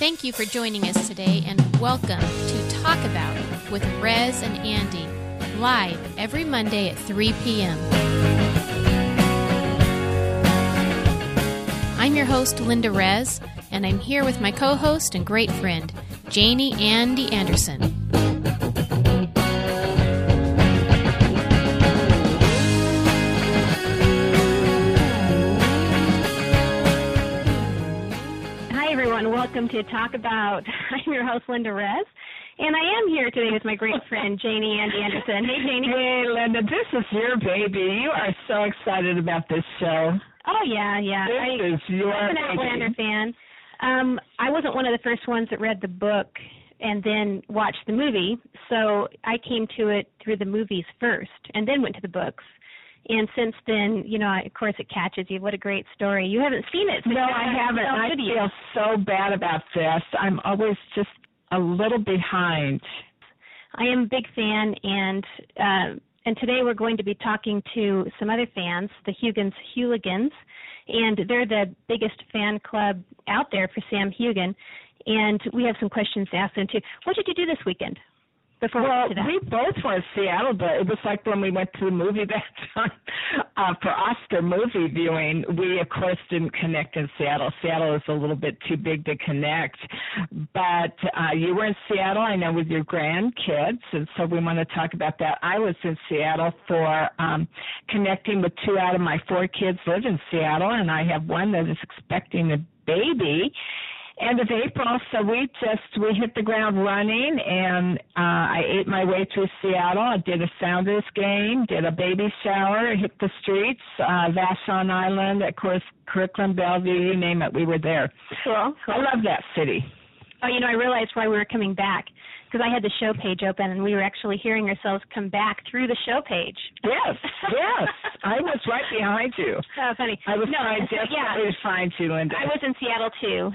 Thank you for joining us today, and welcome to Talk About with Rez and Andy, live every Monday at 3 p.m. I'm your host, Linda Rez, and I'm here with my co-host and great friend, Janie Andy Anderson. Welcome to Talk About. I'm your host, Linda Rez, and I am here today with my great friend, Janie Andy Anderson. Hey, Janie. Hey, Linda. This is your baby. You are so excited about this show. Oh, yeah. This is your I'm an baby. Outlander fan. I wasn't one of the first ones that read the book and then watched the movie, so I came to it through the movies first and then went to the books. And since then, you know, of course, it catches you. What a great story. You haven't seen it. So no, I haven't. I feel so bad about this. I'm always just a little behind. I am a big fan, and today we're going to be talking to some other fans, the Huggins Hooligans, and they're the biggest fan club out there for Sam Heughan. And we have some questions to ask them, too. What did you do this weekend? Well, we both were in Seattle, but it was like when we went to the movie that time for Oscar movie viewing. We, of course, didn't connect in Seattle. Seattle is a little bit too big to connect. But you were in Seattle, I know, with your grandkids, and so we want to talk about that. I was in Seattle for connecting with 2 out of my 4 kids live in Seattle, and I have one that is expecting a baby end of April, so we hit the ground running, and I ate my way through Seattle. I did a Sounders game, did a baby shower, hit the streets, Vashon Island, of course, Kirkland, Bellevue, you name it, we were there. Cool. I love that city. Oh, you know, I realized why we were coming back, because I had the show page open, and we were actually hearing ourselves come back through the show page. Yes. I was right behind you. Oh, funny. I was trying desperately to find you, Linda. I was in Seattle, too.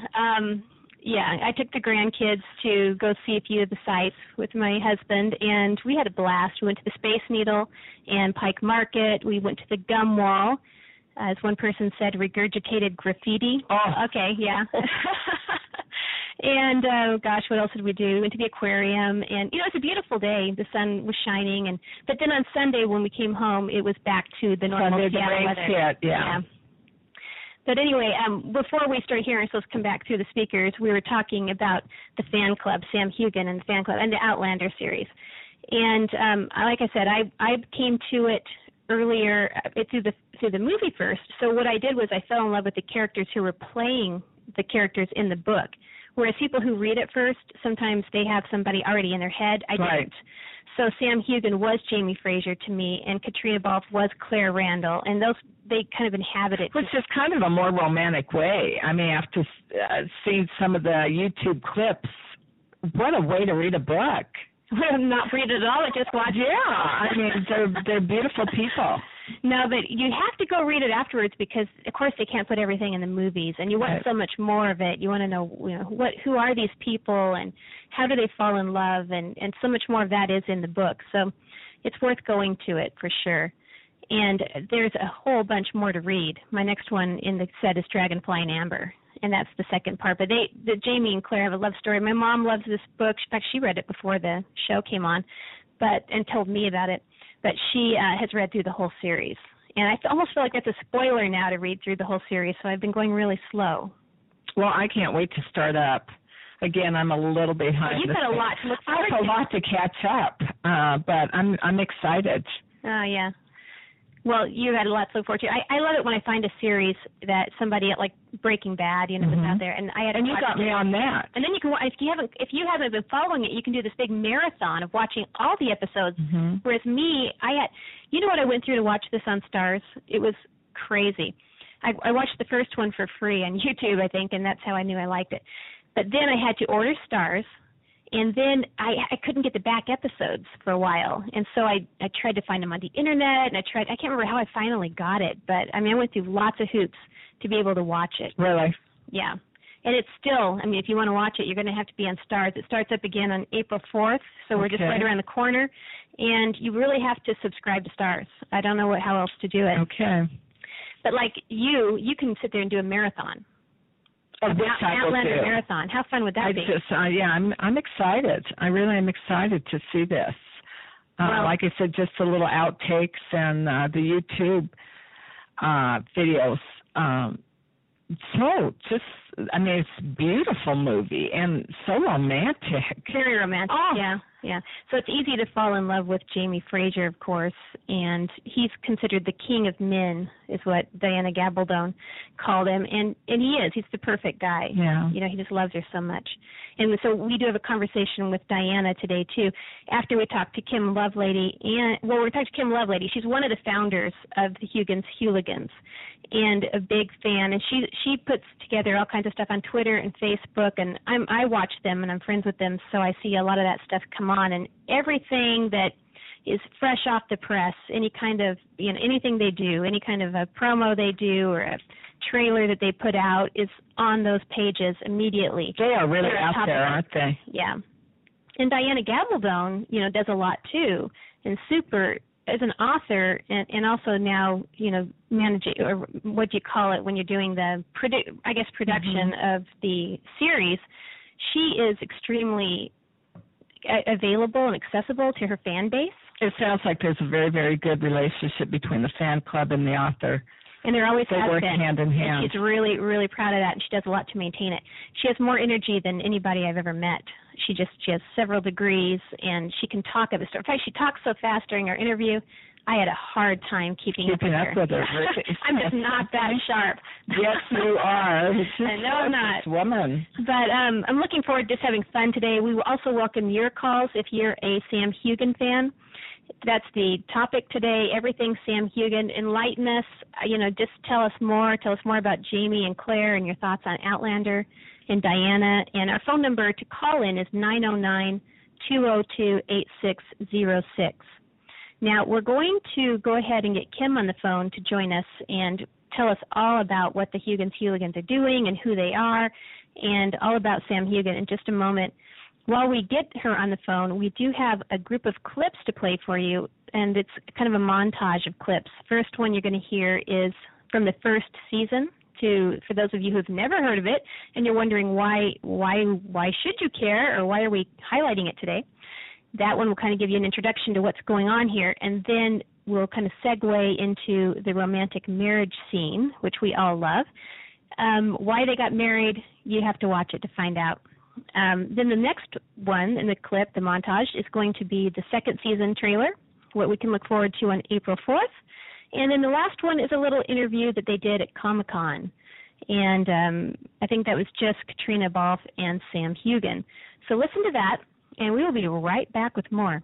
I took the grandkids to go see a few of the sites with my husband, and we had a blast. We went to the Space Needle and Pike Market. We went to the Gum Wall. As one person said, regurgitated graffiti. Oh. Okay, yeah. And, what else did we do? We went to the aquarium, and, you know, it's a beautiful day. The sun was shining, but then on Sunday when we came home, it was back to the normal Seattle weather. Yeah. But anyway, before we started hearing ourselves come back through the speakers, we were talking about the fan club, Sam Heughan and the fan club, and the Outlander series. And like I said, I came to it earlier through the movie first. So what I did was I fell in love with the characters who were playing the characters in the book. Whereas people who read it first, sometimes they have somebody already in their head. I didn't. So Sam Heughan was Jamie Fraser to me, and Katrina Balfe was Claire Randall, and they kind of inhabited. Which is kind of a more romantic way. I mean, after seeing some of the YouTube clips, what a way to read a book. Not read it at all, just watch it. Yeah, I mean, they're beautiful people. No, but you have to go read it afterwards because, of course, they can't put everything in the movies, and you want so much more of it. You want to know, who are these people and how do they fall in love, and so much more of that is in the book. So it's worth going to it for sure. And there's a whole bunch more to read. My next one in the set is Dragonfly and Amber, and that's the second part. But Jamie and Claire have a love story. My mom loves this book. In fact, she read it before the show came on, and told me about it. But she has read through the whole series. And I almost feel like that's a spoiler now to read through the whole series, so I've been going really slow. Well, I can't wait to start up. Again, I'm a little behind. Well, you've got a lot to look forward to. I have a lot to catch up, but I'm excited. Oh, yeah. Well, you had a lot to look forward to. I love it when I find a series that somebody like Breaking Bad, was out there, and you got me on that. And then you can, if you haven't been following it, you can do this big marathon of watching all the episodes. Mm-hmm. Whereas me, you know what I went through to watch this on Starz? It was crazy. I watched the first one for free on YouTube, I think, and that's how I knew I liked it. But then I had to order Starz. And then I couldn't get the back episodes for a while. And so I tried to find them on the internet, and I can't remember how I finally got it. But, I went through lots of hoops to be able to watch it. Really? Yeah. And it's still, if you want to watch it, you're going to have to be on Starz. It starts up again on April 4th, so we're just right around the corner. And you really have to subscribe to Starz. I don't know how else to do it. Okay. But like you can sit there and do a marathon. Outlander Marathon. How fun would that be? I'm excited. I really am excited to see this. Like I said, just the little outtakes and the YouTube videos. It's a beautiful movie and so romantic. Very romantic, yeah. So it's easy to fall in love with Jamie Fraser, of course, and he's considered the king of men, is what Diana Gabaldon called him, and he is. He's the perfect guy. Yeah. He just loves her so much. And so we do have a conversation with Diana today, too, after we talk to Kim Lovelady. We're talking to Kim Lovelady. She's one of the founders of the Hugens Hooligans and a big fan, and she puts together all kinds of stuff on Twitter and Facebook, and I watch them, and I'm friends with them, so I see a lot of that stuff come on, and everything that is fresh off the press, any kind of, anything they do, any kind of a promo they do or a trailer that they put out is on those pages immediately. They are really out there, aren't they? Yeah. And Diana Gabaldon, does a lot too, and as an author, and also now, managing, or what do you call it when you're doing the, production of the series, she is extremely available and accessible to her fan base. It sounds like there's a very, very good relationship between the fan club and the author. And there always has been. They work hand in hand. And she's really, really proud of that, and she does a lot to maintain it. She has more energy than anybody I've ever met. She has several degrees, and she can talk of the story. In fact, she talks so fast during our interview, I had a hard time keeping up with her. I'm just not that sharp. Yes, you are. I know I'm not. Woman. But I'm looking forward to just having fun today. We will also welcome your calls if you're a Sam Heughan fan. That's the topic today, everything Sam Heughan. Enlighten us, just tell us more about Jamie and Claire and your thoughts on Outlander and Diana. And our phone number to call in is 909-202-8606. Now, we're going to go ahead and get Kim on the phone to join us and tell us all about what the Hugens Hooligans are doing and who they are, and all about Sam Heughan in just a moment. While we get her on the phone, we do have a group of clips to play for you, and it's kind of a montage of clips. First one you're going to hear is from the first season. For those of you who've never heard of it and you're wondering why should you care, or why are we highlighting it today, that one will kind of give you an introduction to what's going on here, and then we'll kind of segue into the romantic marriage scene, which we all love. Why they got married, you have to watch it to find out. Then the next one in the clip, the montage, is going to be the second season trailer, what we can look forward to on April 4th. And then the last one is a little interview that they did at Comic-Con. And I think that was just Katrina Balfe and Sam Heughan. So listen to that, and we will be right back with more.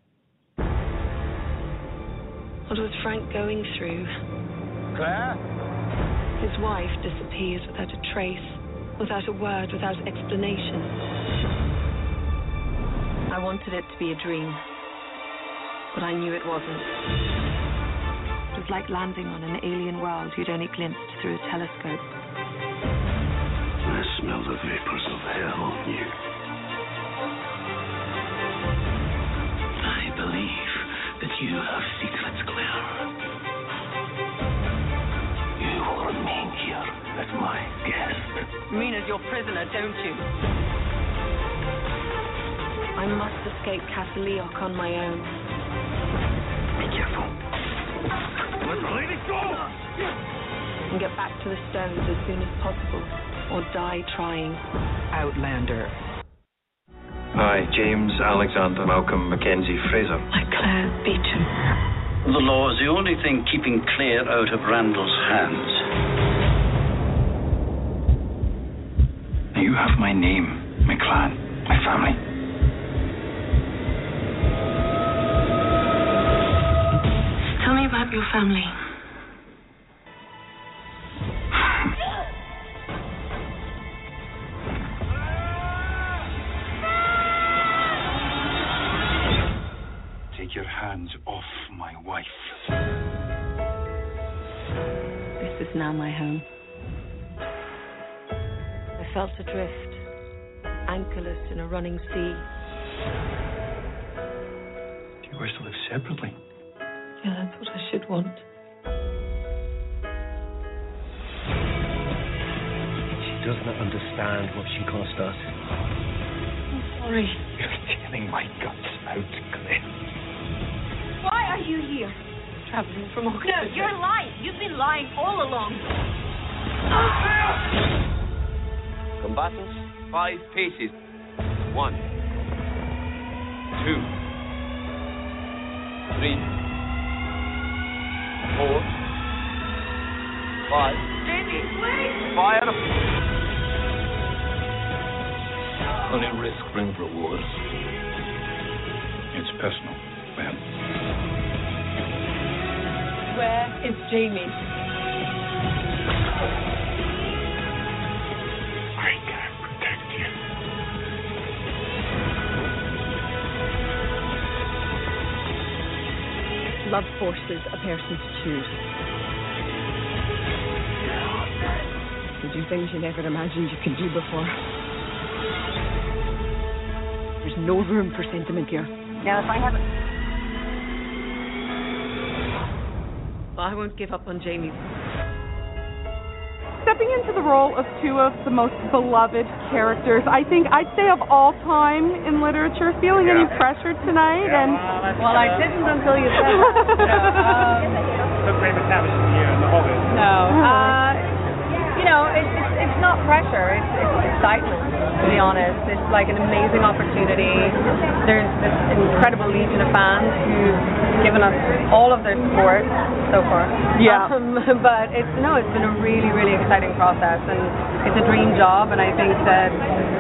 What was Frank going through? Claire? His wife disappears without a trace, without a word, without explanation. I wanted it to be a dream, but I knew it wasn't. It was like landing on an alien world you'd only glimpsed through a telescope. I smell the vapors of hell on you. I believe that you have secrets, Claire. You will remain here as my guest. You mean as your prisoner, don't you? I must escape Castle Leoch on my own. Be careful. Let the lady go! And get back to the stones as soon as possible, or die trying. Outlander. Hi, James Alexander Malcolm Mackenzie Fraser. Like Claire Beecham. The law is the only thing keeping Claire out of Randall's hands. You have my name, my clan, my family. Tell me about your family. Take your hands off my wife. This is now my home. I felt adrift, anchorless in a running sea. Do you wish to live separately? Yeah, that's what I should want. She does not understand what she cost us. I'm sorry. You're tearing my guts out, Glenn. Why are you here? Traveling from Oxford. No, you're lying. You've been lying all along. Combatants, 5 paces. 1, 2, 3, 4, 5. Jamie, wait! Fire! Only risk brings rewards. It's personal, ma'am. Where is Jamie? I can protect you. Love forces a person to choose. To do things you never imagined you could do before. There's no room for sentiment here. Now, if I haven't... I won't give up on Jamie. Stepping into the role of two of the most beloved characters, I think I'd say of all time in literature. Feeling any pressure tonight? Well, I didn't until you said that. Took Raymond Tavish here in The Hobbit. No. It's not pressure. It's excitement, to be honest. It's like an amazing opportunity. There's this incredible legion of fans who've given us all of their support so far. Yeah. But it's been a really, really exciting process, and it's a dream job, and I think that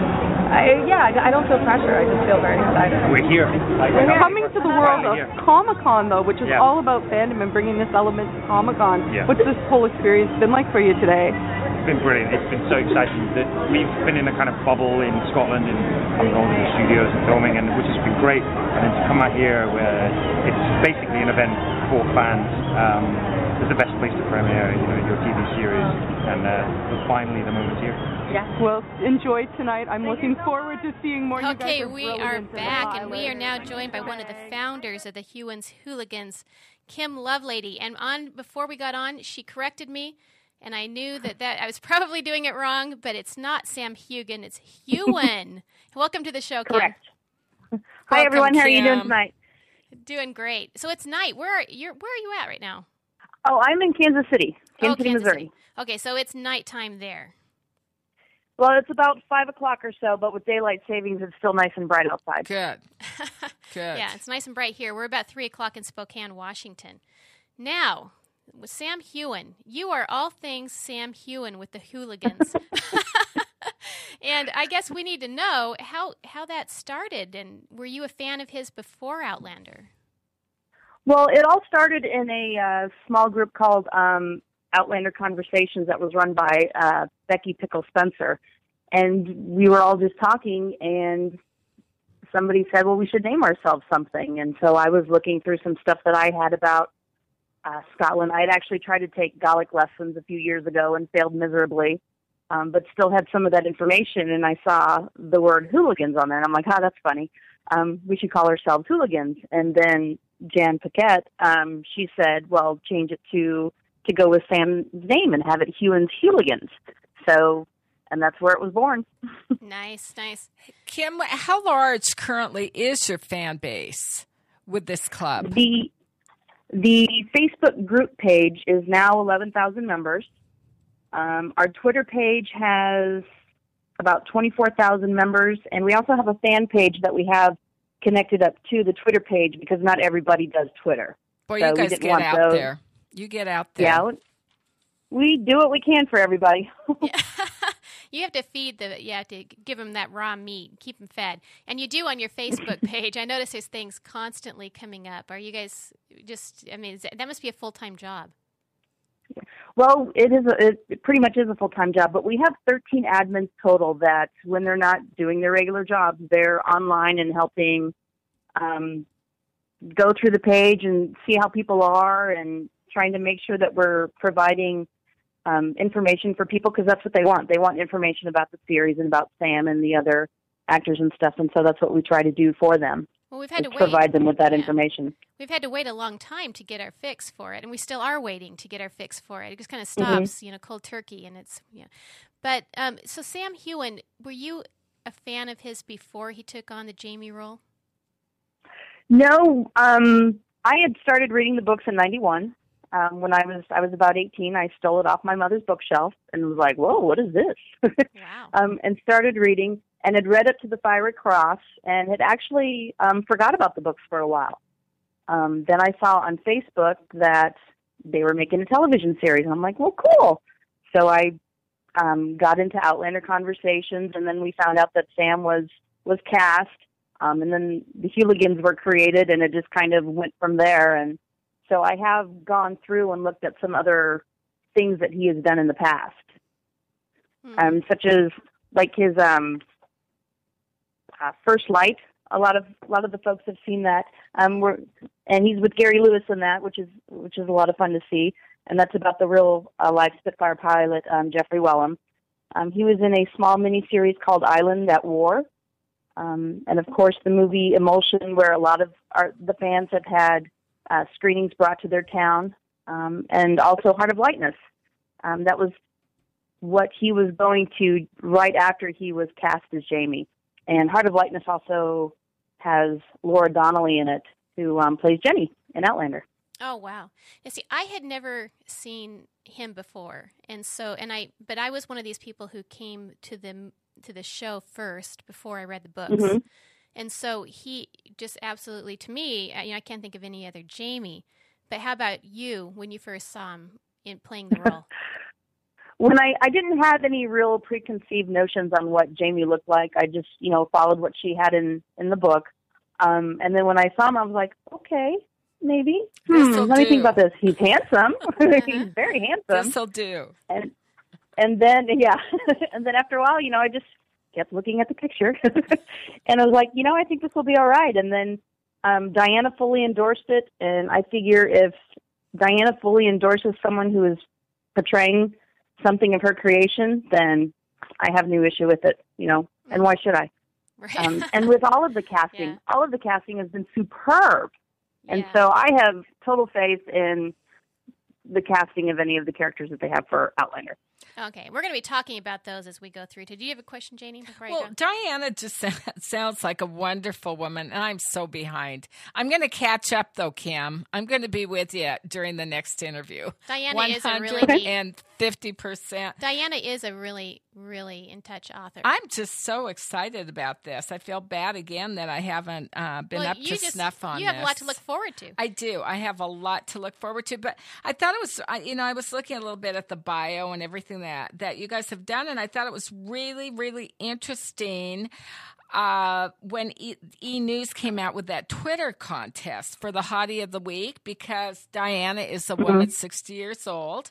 I don't feel pressure. I just feel very excited. We're here. We're coming to the world of Comic-Con, though, which is all about fandom and bringing this element to Comic-Con. Yeah. What's this whole experience been like for you today? It's been brilliant. It's been so exciting that we've been in a kind of bubble in Scotland and coming all to the studios and filming, and which has been great. And then to come out here where it's basically an event for fans, it's the best place to premiere, your TV series, and finally the moment's here. Yeah. Well, enjoy tonight. I'm looking forward to seeing more. Okay, we are back, and we are now joined by one of the founders of the Hewins Hooligans, Kim Lovelady. And before we got on, she corrected me, and I knew that I was probably doing it wrong, but it's not Sam Heughan, it's Hewin. Welcome to the show, Kim. Correct. Hi, everyone. How are you doing tonight? Doing great. So it's night. Where are you at right now? Oh, I'm in Kansas City, Kansas Missouri. City. Okay, so it's nighttime there. Well, it's about 5 o'clock or so, but with daylight savings, it's still nice and bright outside. Good. Yeah, it's nice and bright here. We're about 3 o'clock in Spokane, Washington. Now, with Sam Heughan, you are all things Sam Heughan with the Hooligans. And I guess we need to know how that started, and were you a fan of his before Outlander? Well, it all started in a small group called Outlander Conversations that was run by Becky Pickle Spencer. And we were all just talking, and somebody said, well, we should name ourselves something. And so I was looking through some stuff that I had about Scotland. I had actually tried to take Gaelic lessons a few years ago and failed miserably, but still had some of that information. And I saw the word hooligans on there, and I'm like, that's funny. We should call ourselves Hooligans. And then Jan Paquette, she said, well, change it to go with Sam's name and have it Hewins Hooligans. So, and that's where it was born. Nice. Kim, how large currently is your fan base with this club? The Facebook group page is now 11,000 members. Our Twitter page has about 24,000 members, and we also have a fan page that we have connected up to the Twitter page because not everybody does Twitter. Boy, so you guys get out there. You get out there. Yeah, we do what we can for everybody. You have to you have to give them that raw meat, keep them fed. And you do on your Facebook page. I notice there's things constantly coming up. Are you guys that must be a full-time job. Well, it pretty much is a full-time job, but we have 13 admins total that when they're not doing their regular jobs, they're online and helping go through the page and see how people are and trying to make sure that we're providing information for people because that's what they want. They want information about the series and about Sam and the other actors and stuff, and so that's what we try to do for them. Well, we've had to provide them with that information. We've had to wait a long time to get our fix for it, and we still are waiting to get our fix for it. It just kind of stops, cold turkey, and it's But so Sam Heughan, were you a fan of his before he took on the Jamie role? No, I had started reading the books in '91. When I was about 18, I stole it off my mother's bookshelf and was like, "Whoa, what is this?" Wow. And started reading and had read up to the Fiery Cross and had actually forgot about the books for a while. Then I saw on Facebook that they were making a television series, and I'm like, "Well, cool." So I got into Outlander conversations, and then we found out that Sam was cast, and then the Hooligans were created, and it just kind of went from there. And so I have gone through and looked at some other things that he has done in the past, such as like his First Light. A lot of the folks have seen that, and he's with Gary Lewis in that, which is a lot of fun to see. And that's about the real live Spitfire pilot, Jeffrey Wellham. He was in a small miniseries called Island at War, and of course the movie Emulsion, where a lot of the fans have had screenings brought to their town, and also Heart of Lightness. That was what he was going to right after he was cast as Jamie. And Heart of Lightness also has Laura Donnelly in it, who plays Jenny in Outlander. Oh wow! You see, I had never seen him before, but I was one of these people who came to the show first before I read the books, Mm-hmm. and so he just absolutely, to me, I can't think of any other Jamie. But how about you when you first saw him in playing the role? When I didn't have any real preconceived notions on what Jamie looked like. I just followed what she had in the book, and then when I saw him, I was like, okay. Maybe. Let me think about this. He's handsome. He's very handsome. This'll do. And then, and then after a while, I just kept looking at the picture. And I was like, I think this will be all right. And then Diana fully endorsed it. And I figure if Diana fully endorses someone who is portraying something of her creation, then I have no issue with it, and why should I? Right. And with all of the casting, all of the casting has been superb. And so I have total faith in the casting of any of the characters that they have for Outlander. Okay, we're going to be talking about those as we go through. Did you have a question, Janie, before I go? Diana just sounds like a wonderful woman, and I'm so behind. I'm going to catch up, though, Kim. I'm going to be with you during the next interview. Diana is a really 150%. Diana is a really, really in-touch author. I'm just so excited about this. I feel bad again that I haven't been up to snuff on this. You have a lot to look forward to. I do. I have a lot to look forward to. But I thought it was, I was looking a little bit at the bio and everything that you guys have done, and I thought it was really, really interesting when E! News came out with that Twitter contest for the Hottie of the Week, because Diana is a woman 60 years old,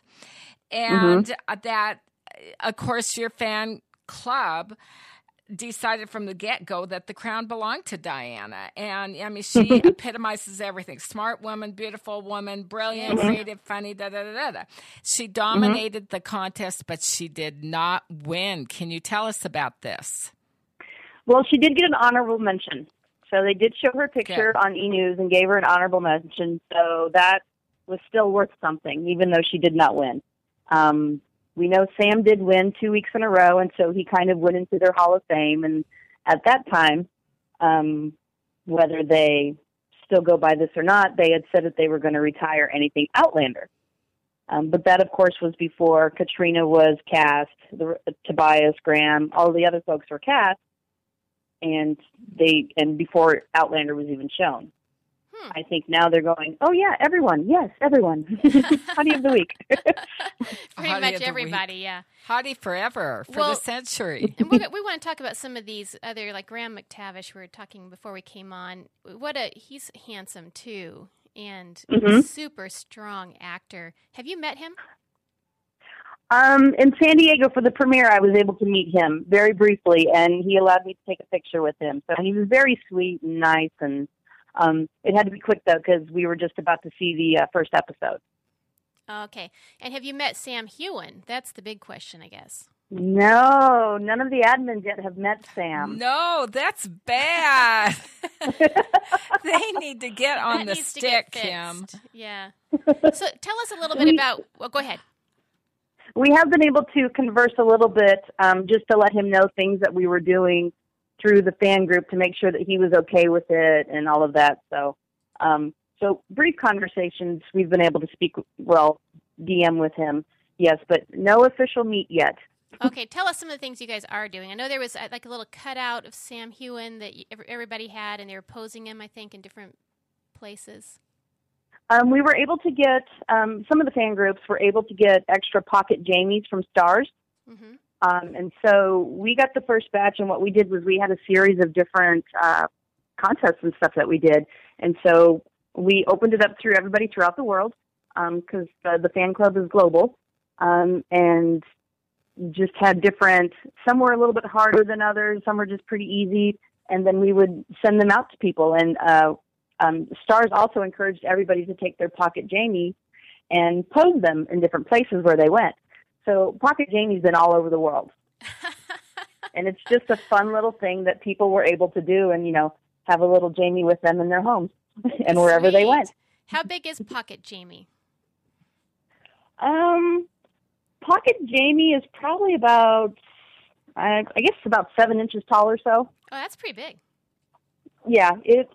and that, of course, your fan club decided from the get-go that the crown belonged to Diana. And, I mean, she epitomizes everything. Smart woman, beautiful woman, brilliant, creative, funny, da-da-da-da-da. She dominated the contest, but she did not win. Can you tell us about this? Well, she did get an honorable mention. So they did show her picture on E! News and gave her an honorable mention. So that was still worth something, even though she did not win. We know Sam did win 2 weeks in a row, and so he kind of went into their Hall of Fame. And at that time, whether they still go by this or not, they had said that they were going to retire anything Outlander. But that, of course, was before Katrina was cast, Tobias, Graham, all the other folks were cast, and before Outlander was even shown. I think now they're going, oh, yeah, everyone. Yes, everyone. Hottie of the Week. Pretty much everybody, yeah. Hottie forever for the century. And we want to talk about some of these other, like Graham McTavish, we were talking before we came on. He's handsome, too, and super strong actor. Have you met him? In San Diego for the premiere, I was able to meet him very briefly, and he allowed me to take a picture with him. So he was very sweet and nice, and it had to be quick, though, because we were just about to see the first episode. Okay. And have you met Sam Heughan? That's the big question, I guess. No, none of the admins yet have met Sam. No, that's bad. They need to get on the stick, Kim. Yeah. So tell us a little bit about... Well, go ahead. we have been able to converse a little bit, just to let him know things that we were doing through the fan group to make sure that he was okay with it and all of that. So, so brief conversations, we've been able to speak, DM with him, yes, but no official meet yet. Okay, tell us some of the things you guys are doing. I know there was like a little cutout of Sam Heughan that everybody had, and they were posing him, I think, in different places. We were able to get, some of the fan groups were able to get extra pocket Jamies from Stars. Mm-hmm. And so we got the first batch, and what we did was we had a series of different contests and stuff that we did. And so we opened it up through everybody throughout the world, because the fan club is global, and just had different, some were a little bit harder than others, some were just pretty easy, and then we would send them out to people. And Stars also encouraged everybody to take their Pocket Jamie and pose them in different places where they went. So Pocket Jamie's been all over the world. And it's just a fun little thing that people were able to do and, have a little Jamie with them in their homes and wherever they went. How big is Pocket Jamie? Pocket Jamie is probably about, I guess about 7 inches tall or so. Oh, that's pretty big. Yeah, it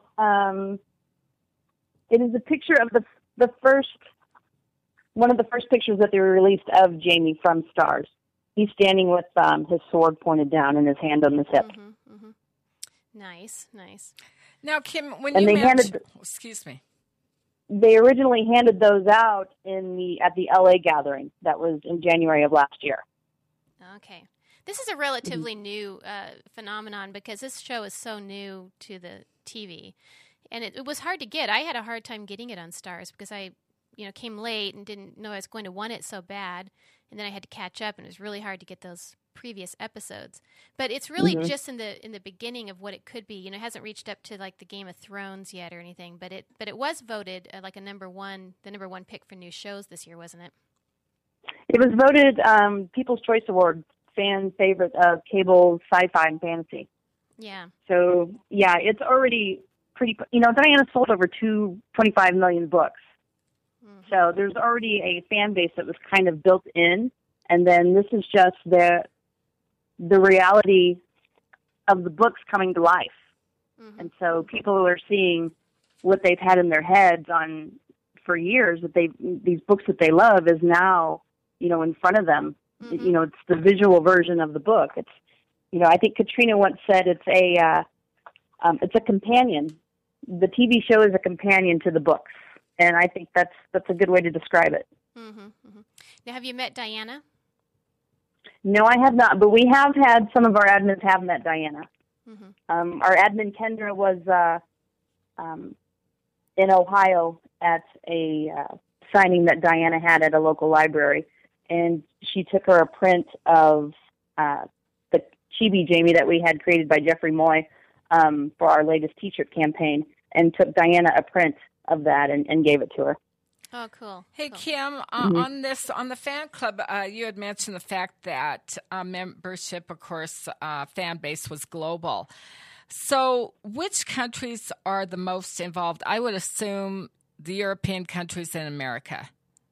is a picture of the first, one of the first pictures that they were released of Jamie from Stars. He's standing with his sword pointed down and his hand on his hip. Mm-hmm, mm-hmm. Nice. Now, Kim, when and you they mentioned, excuse me, they originally handed those out at the LA gathering that was in January of last year. Okay. This is a relatively new phenomenon because this show is so new to the TV. And it was hard to get. I had a hard time getting it on Stars because I came late and didn't know I was going to want it so bad. And then I had to catch up, and it was really hard to get those previous episodes. But it's really just in the beginning of what it could be. It hasn't reached up to like the Game of Thrones yet or anything. But it was voted like the number one pick for new shows this year, wasn't it? It was voted People's Choice Award fan favorite of cable sci-fi and fantasy. Yeah. So yeah, it's already pretty. Diana sold over 25 million books. So there's already a fan base that was kind of built in, and then this is just the reality of the books coming to life. Mm-hmm. And so people are seeing what they've had in their heads for years, that these books that they love is now, in front of them. Mm-hmm. It's the visual version of the book. It's, I think Katrina once said it's a companion. The TV show is a companion to the books. And I think that's a good way to describe it. Mm-hmm, mm-hmm. Now, have you met Diana? No, I have not. But we have had some of our admins have met Diana. Mm-hmm. Our admin Kendra was in Ohio at a signing that Diana had at a local library, and she took her a print of the Chibi Jamie that we had created by Jeffrey Moy for our latest T-shirt campaign, and took Diana a print of that and gave it to her. Oh, cool. Hey, cool. Kim, on the fan club, you had mentioned the fact that membership, of course, fan base was global. So which countries are the most involved? I would assume the European countries and America.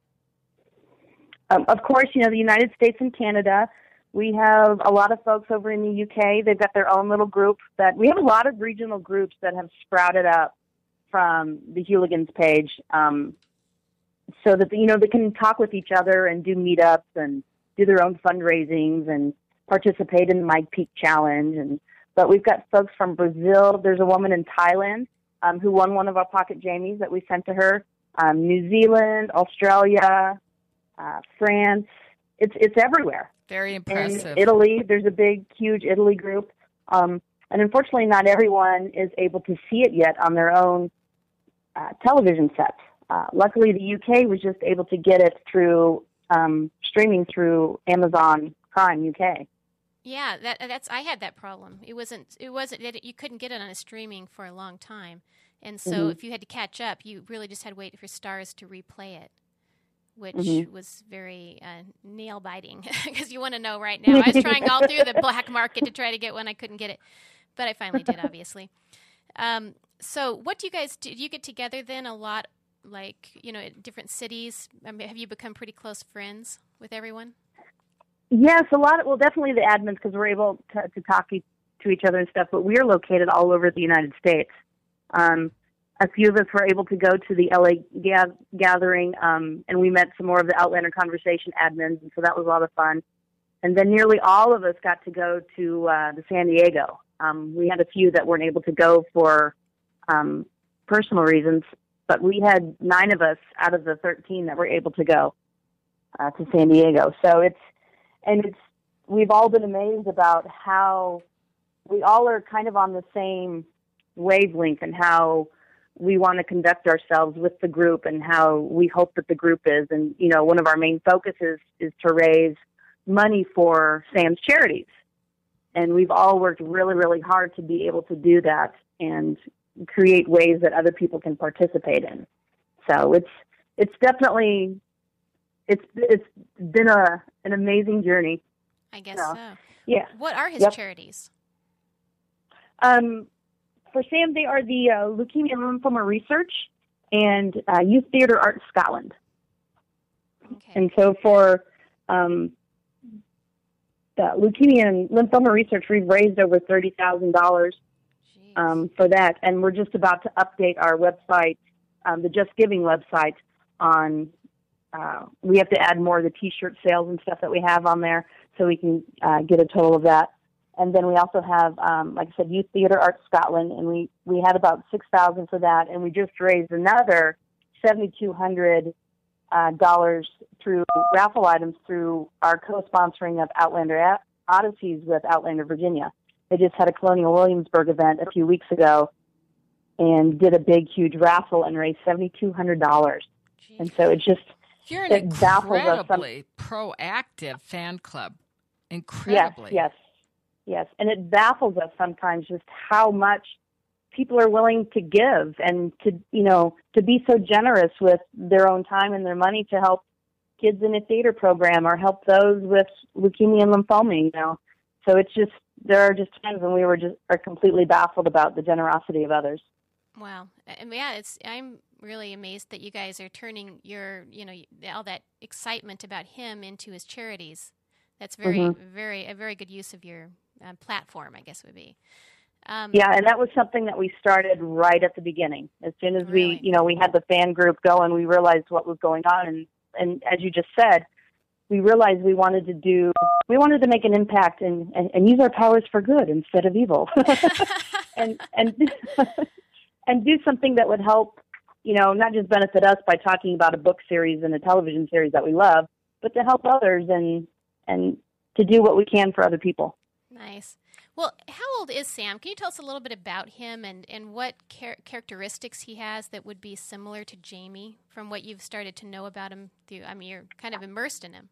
Of course, the United States and Canada. We have a lot of folks over in the UK. They've got their own little group we have a lot of regional groups that have sprouted up from the Hooligans page, so that they can talk with each other and do meetups and do their own fundraisings and participate in the Mike Peak Challenge. But we've got folks from Brazil. There's a woman in Thailand who won one of our Pocket Jamies that we sent to her. New Zealand, Australia, France. It's everywhere. Very impressive. In Italy, there's a big, huge Italy group. And unfortunately, not everyone is able to see it yet on their own television sets. Luckily, the UK was just able to get it through streaming through Amazon Prime UK. Yeah, I had that problem. It wasn't you couldn't get it on a streaming for a long time, and so if you had to catch up, you really just had to wait for Stars to replay it, which was very nail biting because you want to know right now. I was trying all through the black market to try to get one. I couldn't get it, but I finally did, obviously. So what do you guys do? Do you get together then a lot, like, at different cities? Have you become pretty close friends with everyone? Yes, a lot of, well, definitely the admins, because we're able to talk to each other and stuff, but we are located all over the United States. A few of us were able to go to the LA gathering, and we met some more of the Outlander Conversation admins, and so that was a lot of fun. And then nearly all of us got to go to the San Diego. We had a few that weren't able to go for personal reasons, but we had 9 of us out of the 13 that were able to go to San Diego. So we've all been amazed about how we all are kind of on the same wavelength and how we want to conduct ourselves with the group and how we hope that the group is. And, you know, one of our main focuses is to raise money for Sam's charities. And we've all worked really, really hard to be able to do that and create ways that other people can participate in. So it's definitely, it's been an amazing journey. I guess so. Yeah. What are his charities? For Sam, they are the Leukemia and Lymphoma Research and Youth Theatre Arts Scotland. Okay. And so for the Leukemia and Lymphoma Research, we've raised over $30,000 for that. And we're just about to update our website, the Just Giving website, on we have to add more of the T-shirt sales and stuff that we have on there so we can get a total of that. And then we also have, like I said, Youth Theatre Arts Scotland, and we had about $6,000 for that, and we just raised another $7,200 through raffle items through our co-sponsoring of Outlander Odysseys with Outlander Virginia. They just had a Colonial Williamsburg event a few weeks ago and did a big, huge raffle and raised $7,200. And so it just You're an incredibly proactive fan club. Incredibly. Yes, and it baffles us sometimes just how much people are willing to give and to be so generous with their own time and their money to help kids in a theater program or help those with leukemia and lymphoma, So it's just, there are just times when we are completely baffled about the generosity of others. Wow. Yeah, I'm really amazed that you guys are turning your, all that excitement about him into his charities. That's a very good use of your platform, I guess would be. Yeah, and that was something that we started right at the beginning. As soon as we had the fan group going, we realized what was going on, and as you just said, we realized we wanted to make an impact and use our powers for good instead of evil, and do something that would help, not just benefit us by talking about a book series and a television series that we love, but to help others and to do what we can for other people. Nice. Well, how old is Sam? Can you tell us a little bit about him and what characteristics he has that would be similar to Jamie from what you've started to know about him through, you're kind of immersed in him.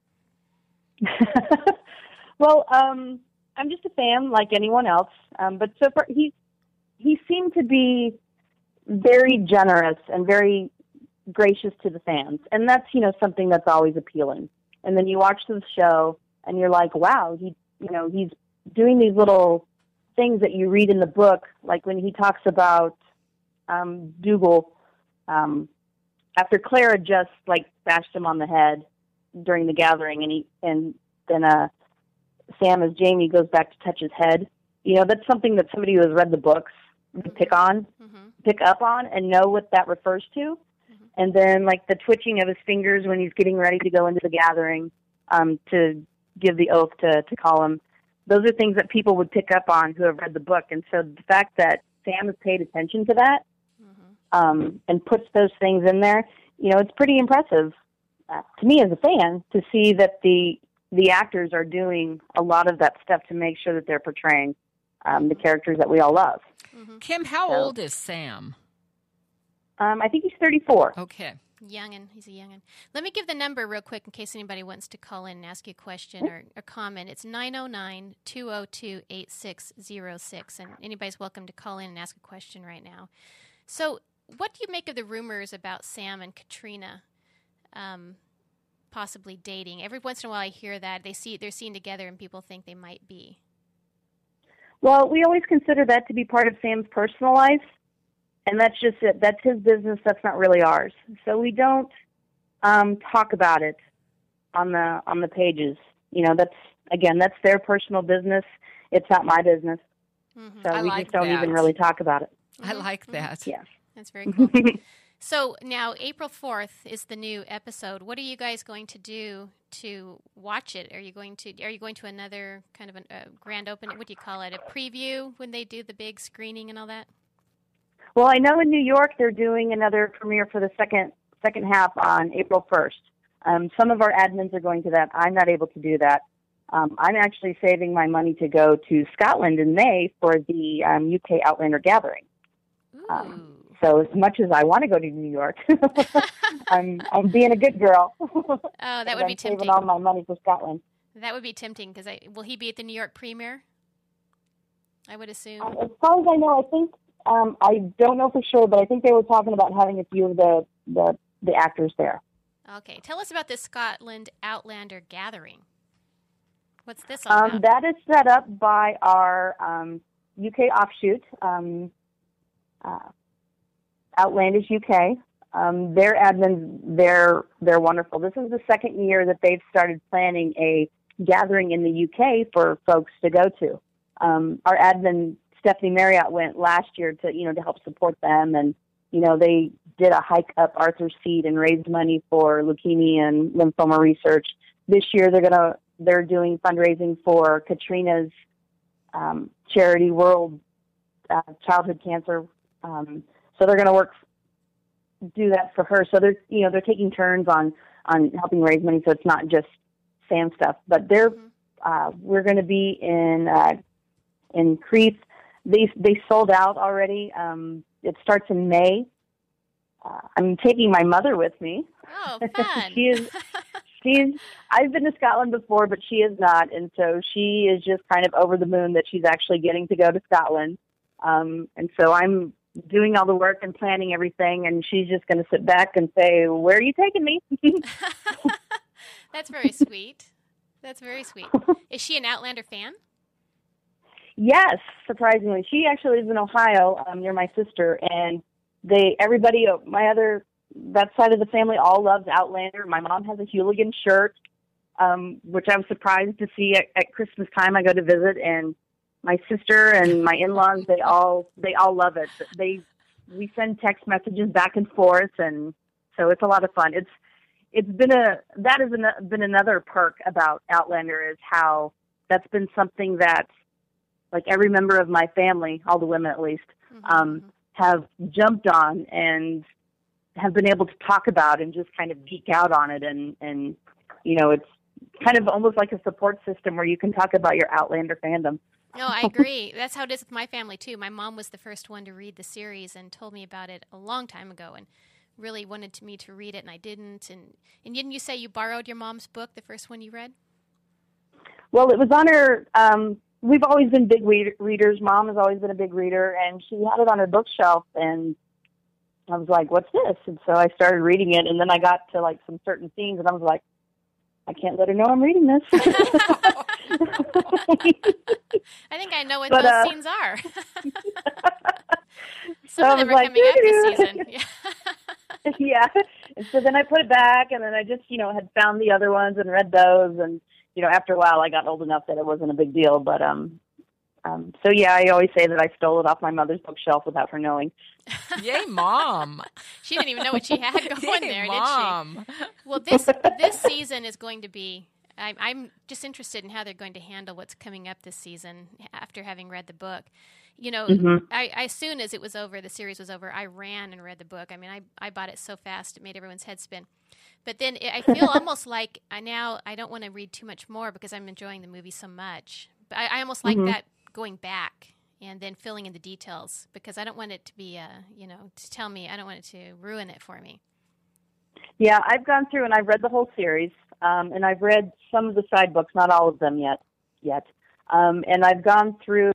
Well, I'm just a fan like anyone else, but so far he seemed to be very generous and very gracious to the fans, and that's something that's always appealing. And then you watch the show and you're like, wow, he's doing these little things that you read in the book, like when he talks about Dougal, after Clara just bashed him on the head during the gathering, and then Sam as Jamie goes back to touch his head. That's something that somebody who has read the books would pick up on and know what that refers to. And then the twitching of his fingers when he's getting ready to go into the gathering to give the oath to call him. Those are things that people would pick up on who have read the book. And so the fact that Sam has paid attention to that and puts those things in there, it's pretty impressive to me as a fan to see that the actors are doing a lot of that stuff to make sure that they're portraying the characters that we all love. Kim, how old is Sam? I think he's 34. Okay. Youngin'. He's a youngin'. Let me give the number real quick in case anybody wants to call in and ask you a question or a comment. It's 909-202-8606, and anybody's welcome to call in and ask a question right now. So what do you make of the rumors about Sam and Katrina possibly dating? Every once in a while I hear that. They're seen together and people think they might be. Well, we always consider that to be part of Sam's personal life. And that's just it. That's his business. That's not really ours. So we don't talk about it on the pages. that's their personal business. It's not my business. Mm-hmm. So we like just don't that. even really talk about it. I like that. Yeah. That's very cool. So now April 4th is the new episode. What are you guys going to do to watch it? Are you going to another kind of a grand opening? What do you call it? A preview when they do the big screening and all that? Well, I know in New York they're doing another premiere for the second half on April 1st. Some of our admins are going to that. I'm not able to do that. I'm actually saving my money to go to Scotland in May for the UK Outlander Gathering. So as much as I want to go to New York, I'm being a good girl. Oh, that would be tempting. Saving all my money for Scotland. That would be tempting because will he be at the New York premiere? I would assume. As far as I know, I think I don't know for sure, but I think they were talking about having a few of the actors there. Okay, tell us about this Scotland Outlander Gathering. What's this all about? That is set up by our UK offshoot. Outlandish UK. Their admins, they're wonderful. This is the second year that they've started planning a gathering in the UK for folks to go to. Our admin, Stephanie Marriott, went last year to help support them, and they did a hike up Arthur's Seat and raised money for leukemia and lymphoma research. This year they're doing fundraising for Katrina's charity, World Childhood Cancer. So they're going to do that for her. So they're taking turns on helping raise money. So it's not just Sam stuff, but we're going to be in Crete. They sold out already. It starts in May. I'm taking my mother with me. Oh, fun. I've been to Scotland before, but she is not. And so she is just kind of over the moon that she's actually getting to go to Scotland. And so I'm doing all the work and planning everything, and she's just going to sit back and say, "Where are you taking me?" That's very sweet. That's very sweet. Is she an Outlander fan? Yes, surprisingly. She actually lives in Ohio, near my sister, and everybody, that side of the family all loves Outlander. My mom has a Hooligan shirt, which I was surprised to see at Christmas time. I go to visit, and my sister and my in-laws, they all love it. We send text messages back and forth, and so it's a lot of fun. That has been another perk about Outlander, is how that's been something that, like, every member of my family, all the women at least, have jumped on and have been able to talk about and just kind of geek out on it, and it's kind of almost like a support system where you can talk about your Outlander fandom. No, I agree. That's how it is with my family, too. My mom was the first one to read the series and told me about it a long time ago and really wanted me to read it, and I didn't. And didn't you say you borrowed your mom's book, the first one you read? Well, it was on her... we've always been big readers. Mom has always been a big reader, and she had it on her bookshelf, and I was like, "What's this?" And so I started reading it, and then I got to, like, some certain scenes, and I was like, I can't let her know I'm reading this. I think I know what those scenes are. Some of them are coming up this season. Yeah. And so then I put it back, and then I just, had found the other ones and read those. And, after a while I got old enough that it wasn't a big deal. But, so yeah, I always say that I stole it off my mother's bookshelf without her knowing. Yay, Mom. She didn't even know what she had going there, Mom. did she? Well, this season is going to be... I'm just interested in how they're going to handle what's coming up this season after having read the book. I as soon as it was over, the series was over, I ran and read the book. I mean, I bought it so fast it made everyone's head spin. But then I feel almost like I don't want to read too much more because I'm enjoying the movie so much. But I almost like that going back and then filling in the details because I don't want it to be, to tell me. I don't want it to ruin it for me. Yeah, I've gone through and I've read the whole series, and I've read some of the side books, not all of them yet. And I've gone through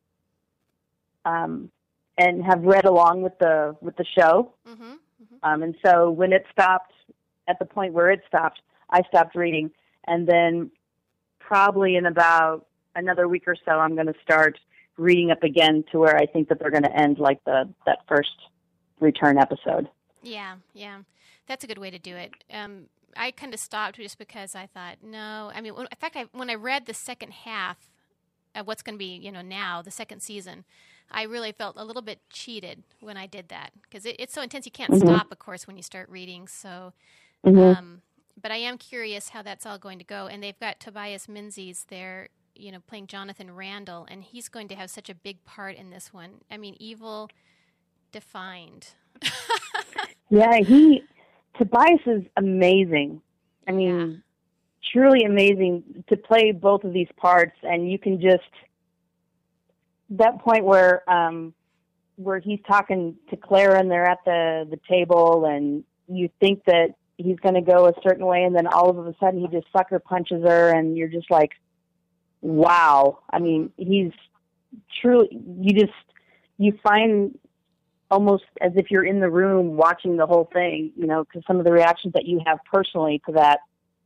and have read along with the show. And so when it stopped, at the point where it stopped, I stopped reading. And then probably in about another week or so, I'm going to start reading up again to where I think that they're going to end like that first return episode. Yeah. That's a good way to do it. I kind of stopped just because I thought, no. I mean, in fact, when I read the second half of what's going to be, now, the second season, I really felt a little bit cheated when I did that because it's so intense. You can't stop, of course, when you start reading. So, but I am curious how that's all going to go. And they've got Tobias Menzies there, playing Jonathan Randall, and he's going to have such a big part in this one. I mean, evil defined. Yeah, Tobias is amazing. I mean, truly amazing to play both of these parts, and you can just that point where he's talking to Claire and they're at the table, and you think that he's going to go a certain way, and then all of a sudden he just sucker punches her, and you're just like, wow. I mean, he's truly, you find almost as if you're in the room watching the whole thing, because some of the reactions that you have personally to that,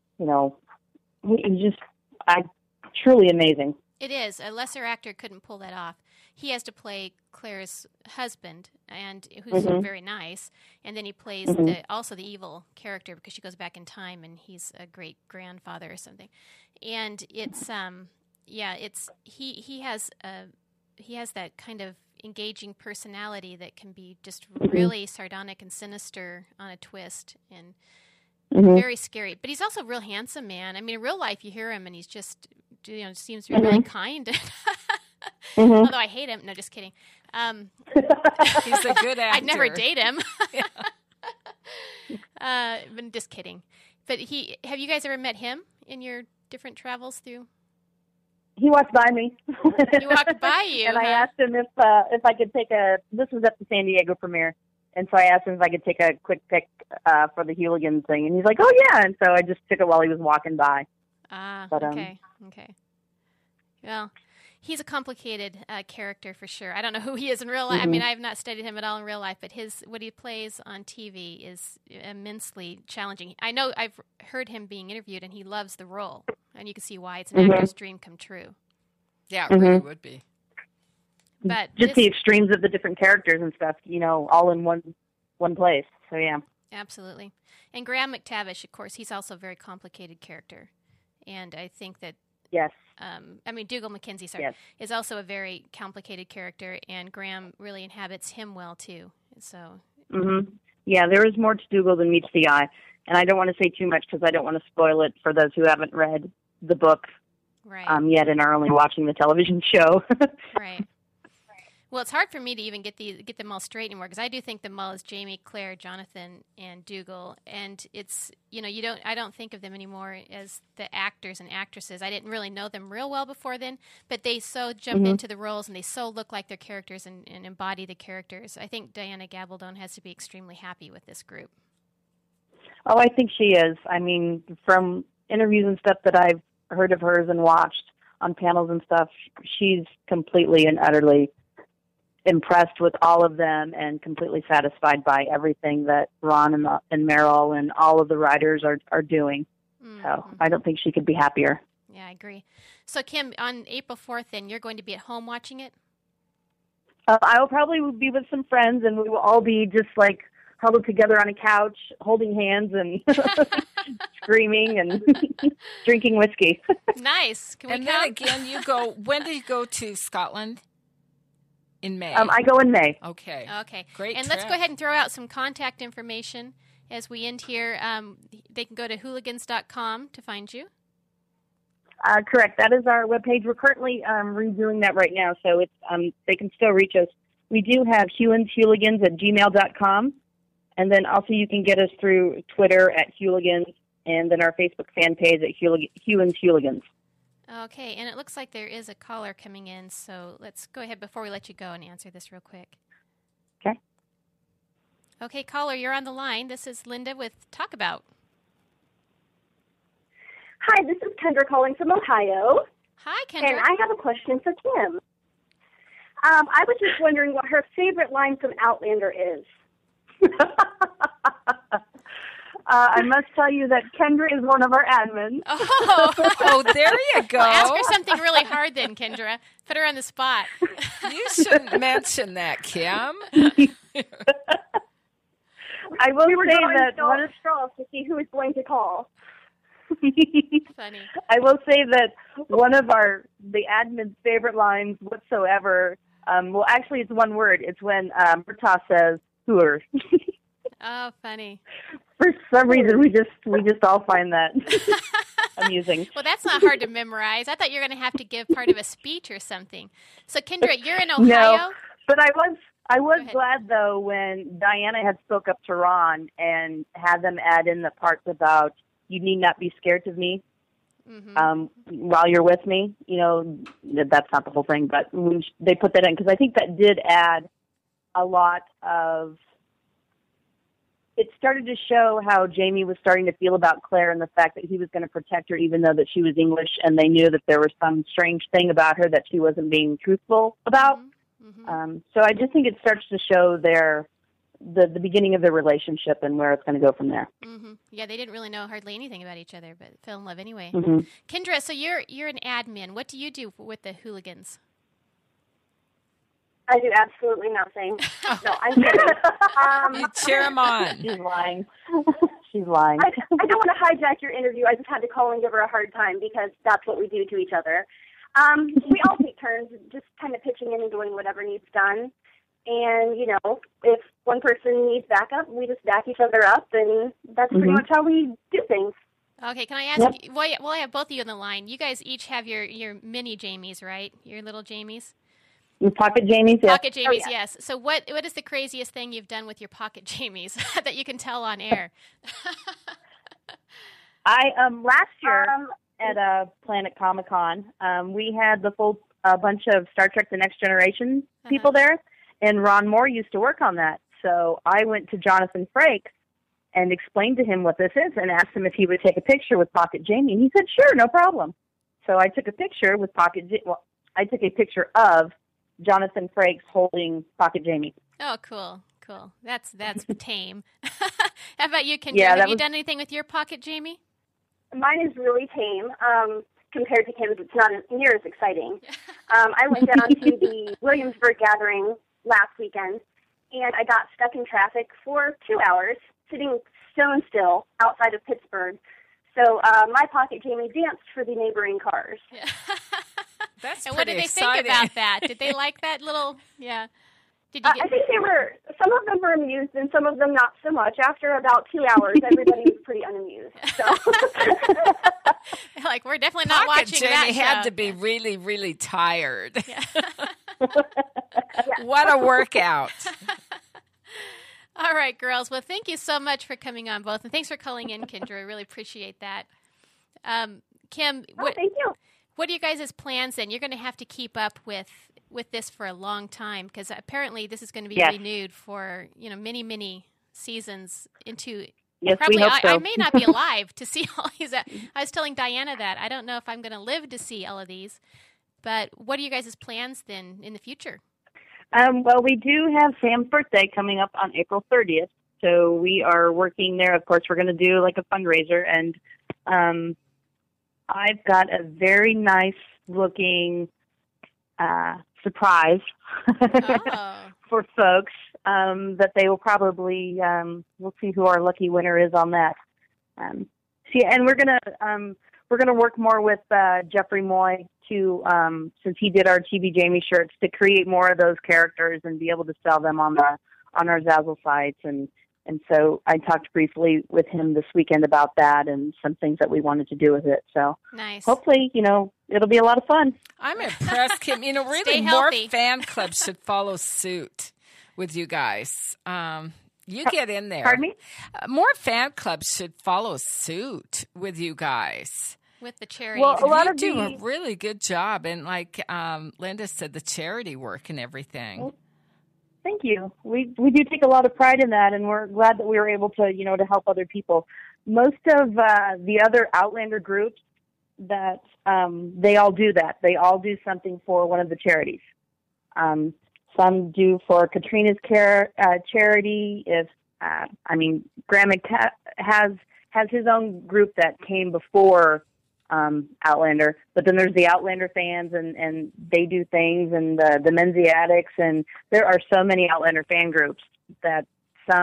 he's truly amazing. It is. A lesser actor couldn't pull that off. He has to play Claire's husband, and who's very nice, and then he plays also the evil character because she goes back in time, and he's a great grandfather or something. And it's he has that kind of engaging personality that can be just really sardonic and sinister on a twist, and very scary. But he's also a real handsome man. I mean, in real life, you hear him, and he's just seems to be really kind. Although I hate him. No, just kidding. He's a good actor. I'd never date him. But just kidding. But have you guys ever met him in your different travels through? He walked by me. He walked by you, and I asked him if I could take this was at the San Diego premiere, and so I asked him if I could take a quick pic for the Hooligans thing, and he's like, "Oh yeah," and so I just took it while he was walking by. Okay. Well, he's a complicated character for sure. I don't know who he is in real life. I mean, I have not studied him at all in real life, but what he plays on TV is immensely challenging. I know I've heard him being interviewed, and he loves the role, and you can see why it's an actor's dream come true. Yeah, it really would be. But just the extremes of the different characters and stuff, all in one place. So yeah, absolutely. And Graham McTavish, of course, he's also a very complicated character, and I think that. Yes. Dougal McKenzie, is also a very complicated character, and Graham really inhabits him well, too. So. Yeah, there is more to Dougal than meets the eye, and I don't want to say too much because I don't want to spoil it for those who haven't read the book yet and are only watching the television show. Right. Well, it's hard for me to even get them all straight anymore because I do think them all as Jamie, Claire, Jonathan, and Dougal, and it's I don't think of them anymore as the actors and actresses. I didn't really know them real well before then, but they so jump into the roles and they so look like their characters and embody the characters. I think Diana Gabaldon has to be extremely happy with this group. Oh, I think she is. I mean, from interviews and stuff that I've heard of hers and watched on panels and stuff, she's completely and utterly impressed with all of them and completely satisfied by everything that Ron and Meryl and all of the writers are doing. So I don't think she could be happier. Yeah, I agree. So Kim, on April 4th, then you're going to be at home watching it? I will probably be with some friends, and we will all be just like huddled together on a couch, holding hands and screaming and drinking whiskey. Nice. Can we come? Then again, when do you go to Scotland? In May. I go in May. Okay. Great. And trip. Let's go ahead and throw out some contact information as we end here. They can go to hooligans.com to find you. Correct. That is our webpage. We're currently redoing that right now, so it's they can still reach us. We do have hewinshooligans@gmail.com, and then also you can get us through Twitter at Hooligans, and then our Facebook fan page at Hewins Hooligans. Okay, and it looks like there is a caller coming in, so let's go ahead before we let you go and answer this real quick. Okay. Okay, caller, you're on the line. This is Linda with Talk About. Hi, this is Kendra calling from Ohio. Hi, Kendra. And I have a question for Kim. I was just wondering what her favorite line from Outlander is. I must tell you that Kendra is one of our admins. Oh, there you go. Well, ask her something really hard then, Kendra. Put her on the spot. You shouldn't mention that, Kim. I will we were say drawing that straws to see who was going to call. Funny. I will say that one of the admin's favorite lines whatsoever. Well, actually, it's one word. It's when Murtaugh says "hooer." Oh, funny. For some reason, we just all find that amusing. Well, that's not hard to memorize. I thought you were going to have to give part of a speech or something. So, Kendra, you're in Ohio? No, but I was glad, though, when Diana had spoke up to Ron and had them add in the parts about, you need not be scared of me while you're with me. You know, that's not the whole thing, but when they put that in, because I think that did add a lot of... It started to show how Jamie was starting to feel about Claire and the fact that he was going to protect her even though that she was English, and they knew that there was some strange thing about her that she wasn't being truthful about. So I just think it starts to show the beginning of their relationship and where it's going to go from there. Yeah, they didn't really know hardly anything about each other, but fell in love anyway. Kendra, so you're an admin. What do you do with the hooligans? I do absolutely nothing. No, I'm kidding. You cheer them on. She's lying. She's lying. I don't want to hijack your interview. I just had to call and give her a hard time because that's what we do to each other. We all take turns just kind of pitching in and doing whatever needs done. And, you know, if one person needs backup, we just back each other up, and that's pretty much how we do things. Okay, can I ask you, well, I have both of you on the line. You guys each have your mini Jamies, right? Your little Jamies? Pocket Jamies, yes. Pocket Jamies, yes. So what is the craziest thing you've done with your pocket Jamies that you can tell on air? I last year at Planet Comic-Con, we had the full bunch of Star Trek The Next Generation people there, and Ron Moore used to work on that. So I went to Jonathan Frakes and explained to him what this is and asked him if he would take a picture with Pocket Jamie. And he said, sure, no problem. So I took a picture with I took a picture of Jonathan Frakes holding Pocket Jamie. Oh, cool. That's tame. How about you, Kendra? Have you done anything with your Pocket Jamie? Mine is really tame. Compared to Kim's, it's not near as exciting. I went down to the Williamsburg gathering last weekend, and I got stuck in traffic for 2 hours, sitting stone still outside of Pittsburgh. So my Pocket Jamie danced for the neighboring cars. Yeah. That's and pretty what did they exciting. think about that? Did they like that little? Yeah. Did you I think some of them were amused and some of them not so much. After about 2 hours, everybody was pretty unamused. So. Like, we're definitely not Pocket watching Jamie that show. had to be really, really tired. Yeah. What a workout. All right, girls. Well, thank you so much for coming on both. And thanks for calling in, Kendra. I really appreciate that. Kim, thank you. What are you guys' plans then? You're going to have to keep up with this for a long time because apparently this is going to be renewed for many seasons into. Yes, probably we hope so. I may not be alive to see all these. I was telling Diana that I don't know if I'm going to live to see all of these. But what are you guys' plans then in the future? Well, we do have Sam's birthday coming up on April 30th, so we are working there. Of course, we're going to do like a fundraiser, and I've got a very nice-looking surprise for folks that they will probably. We'll see who our lucky winner is on that. And we're gonna work more with Jeffrey Moy to since he did our TV Jamie shirts to create more of those characters and be able to sell them on our Zazzle sites and so I talked briefly with him this weekend about that and some things that we wanted to do with it. So nice. Hopefully, it'll be a lot of fun. I'm impressed, Kim. Really more fan clubs should follow suit with you guys. You get in there. Pardon me? More fan clubs should follow suit with you guys. With the charity. Well, a lot you of do a really good job. And like Linda said, the charity work and everything. Well, thank you. We do take a lot of pride in that, and we're glad that we were able to, to help other people. Most of the other Outlander groups that they all do that. They all do something for one of the charities. Some do for Katrina's charity. Graham has his own group that came before Outlander, but then there's the Outlander fans and they do things, and the Menziatics, and there are so many Outlander fan groups that some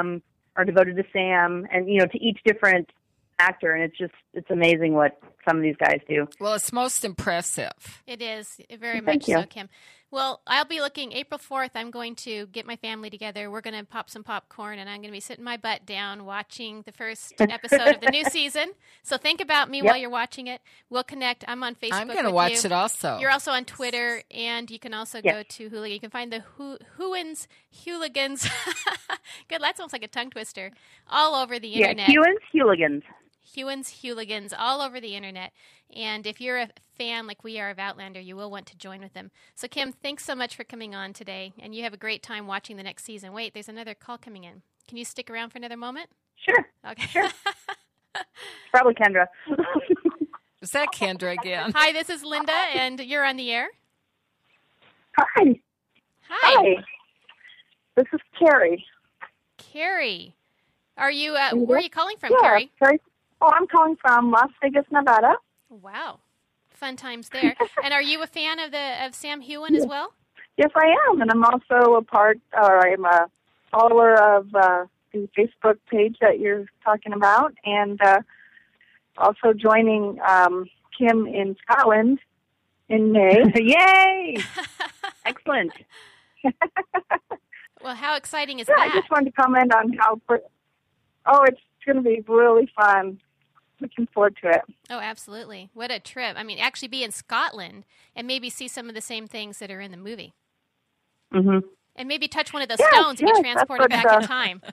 are devoted to Sam, and to each different actor, and it's amazing what some of these guys do. Well, it's most impressive. It is very Thank much you. so, Kim. Well, I'll be looking April 4th. I'm going to get my family together. We're going to pop some popcorn, and I'm going to be sitting my butt down watching the first episode of the new season. So think about me while you're watching it. We'll connect. I'm on Facebook. I'm going to watch it also. You're also on Twitter, and you can also go to Hooligan. You can find the Hooligans. Good, that's almost like a tongue twister. All over the internet. Hooligans all over the internet. And if you're a fan like we are of Outlander, you will want to join with them. So, Kim, thanks so much for coming on today. And you have a great time watching the next season. Wait, there's another call coming in. Can you stick around for another moment? Sure. Okay. Sure. Probably Kendra. Is that Kendra again? Hi, this is Linda, and you're on the air. Hi. Hi. This is Carrie. Carrie. Are you, where are you calling from, Carrie? Oh, I'm calling from Las Vegas, Nevada. Wow. Fun times there. And are you a fan of Sam Heughan as well? Yes, I am. And I'm also I'm a follower of the Facebook page that you're talking about. And also joining Kim in Scotland in May. Yay! Excellent. Well, how exciting is that? I just wanted to comment on it's going to be really fun. Looking forward to it. Oh, absolutely. What a trip. I mean, actually be in Scotland and maybe see some of the same things that are in the movie. Mm-hmm. And maybe touch one of those stones and get transported back in time.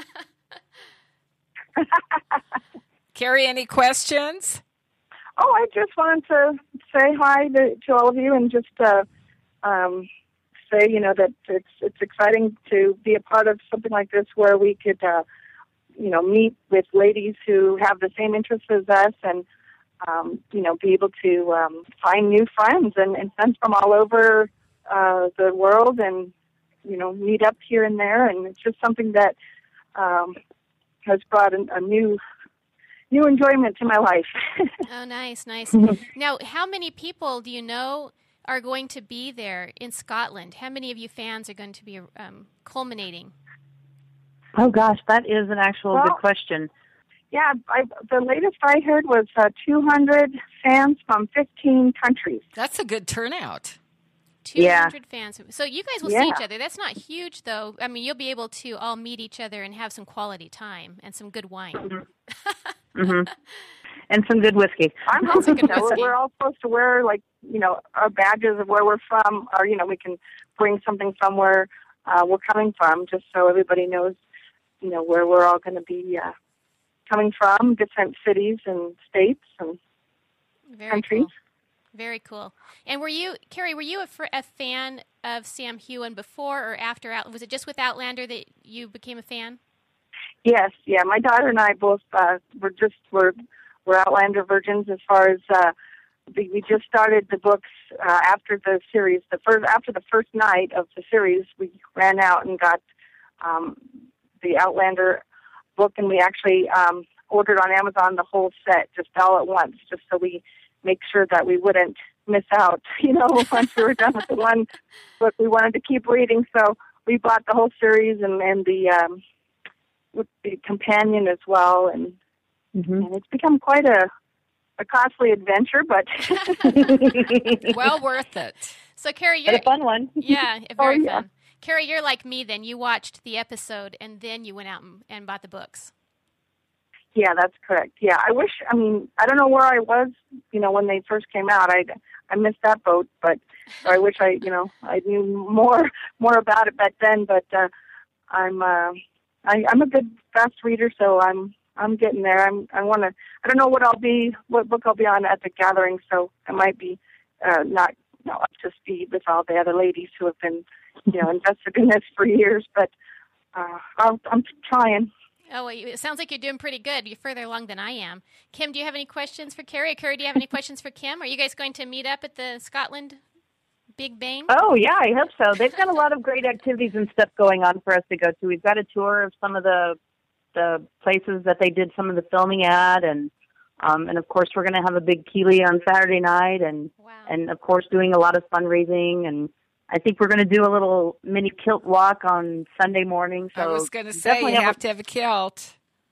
Carrie, any questions? Oh, I just wanted to say hi to all of you and just say, that it's exciting to be a part of something like this where we could meet with ladies who have the same interests as us and, be able to find new friends and friends from all over the world and, meet up here and there. And it's just something that has brought a new enjoyment to my life. Oh, nice. Now, how many people do you know are going to be there in Scotland? How many of you fans are going to be culminating? Oh, gosh, that is an actual good question. Yeah, the latest I heard was 200 fans from 15 countries. That's a good turnout. 200 fans. So you guys will see each other. That's not huge, though. I mean, you'll be able to all meet each other and have some quality time and some good wine. Mm-hmm. And some good whiskey. I'm hoping so. We're all supposed to wear, our badges of where we're from, or, we can bring something from where we're coming from, just so everybody knows, where we're all going to be coming from, different cities and states and countries. Cool. Very cool. And Carrie, were you a fan of Sam Heughan before or after? Was it just with Outlander that you became a fan? Yes, yeah. My daughter and I both we're Outlander virgins as far as we just started the books after the series. After the first night of the series, we ran out and got the Outlander book, and we actually ordered on Amazon the whole set just all at once, just so we make sure that we wouldn't miss out. Once we were done with the one book, we wanted to keep reading, so we bought the whole series and the with the companion as well, and it's become quite a costly adventure, but well worth it. So, Carrie, you're a fun one. Yeah, very fun. Carrie, you're like me then. You watched the episode and then you went out and bought the books. Yeah, that's correct. Yeah, I don't know where I was, when they first came out. I missed that boat, but I wish I knew more about it back then, but I'm a good fast reader, so I'm getting there. I don't know what book I'll be on at the gathering, so I might be not up to speed with all the other ladies who have been, invested in this for years, but I'm trying. Oh, well, it sounds like you're doing pretty good. You're further along than I am. Kim, do you have any questions for Carrie? Or Carrie, do you have any questions for Kim? Are you guys going to meet up at the Scotland Big Bang? Oh, yeah, I hope so. They've got a lot of great activities and stuff going on for us to go to. We've got a tour of some of the places that they did some of the filming at, and of course we're going to have a big Keeley on Saturday night, and of course doing a lot of fundraising and I think we're going to do a little mini kilt walk on Sunday morning. So I was going to say, you have to have a kilt.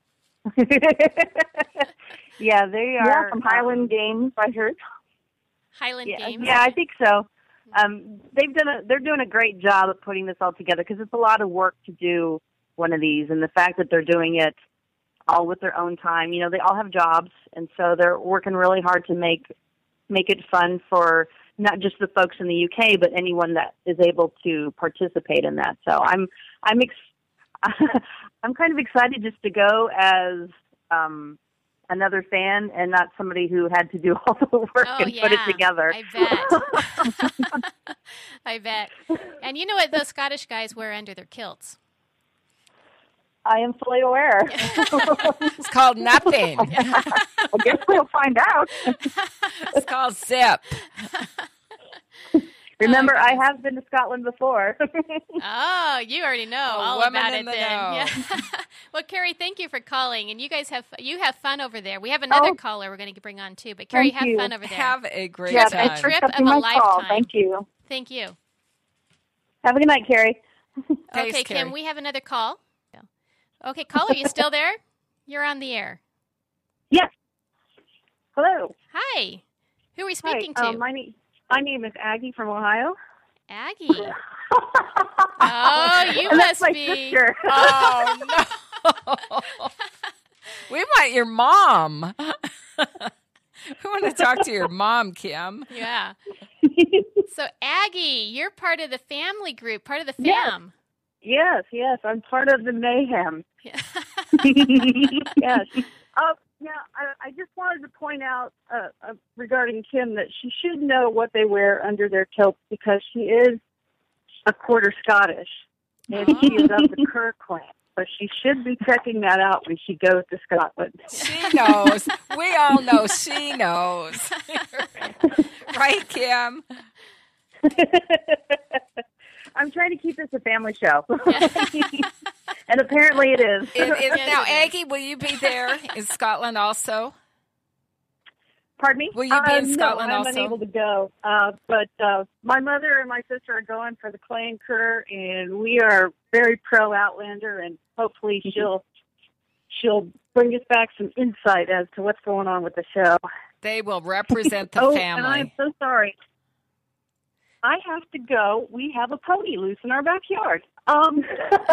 Yeah, they are. Some Highland Games, I heard. Highland Games? Yeah, I think so. They're doing a great job of putting this all together because it's a lot of work to do one of these, and the fact that they're doing it all with their own time. You know, they all have jobs, and so they're working really hard to make it fun for not just the folks in the UK, but anyone that is able to participate in that. So I'm kind of excited just to go as another fan and not somebody who had to do all the work put it together. I bet. I bet. And you know what those Scottish guys wear under their kilts? I am fully aware. It's called nothing. I guess we'll find out. It's called zip. Remember, I have been to Scotland before. Oh, you already know all about it then. Yeah. Well, Carrie, thank you for calling, and you guys have fun over there. We have another caller we're going to bring on too, but Carrie, have fun over there. Have a great time. A trip of a lifetime. Call. Thank you. Thank you. Have a good night, Carrie. Okay, Thanks, Kim, we have another call. Okay, caller, are you still there? You're on the air. Yes. Hello. Hi. Who are we speaking to? My name is Aggie from Ohio. Aggie. Oh, you and must that's my be. Sister. Oh, no. We want your mom. We want to talk to your mom, Kim. Yeah. So, Aggie, you're part of the family group, part of the fam. Yes. I'm part of the mayhem. Yeah. Yes. I just wanted to point out regarding Kim that she should know what they wear under their kilts because she is a quarter Scottish and she is of the Kerr clan. So she should be checking that out when she goes to Scotland. She knows. We all know she knows. Right, Kim? I'm trying to keep this a family show. And apparently it is. Now, Aggie, will you be there in Scotland also? Pardon me? Will you be in Scotland I'm also? unable to go. But my mother and my sister are going for the Clay and Kerr, and we are very pro Outlander, and hopefully she'll bring us back some insight as to what's going on with the show. They will represent the family. And I'm so sorry. I have to go. We have a pony loose in our backyard. I'm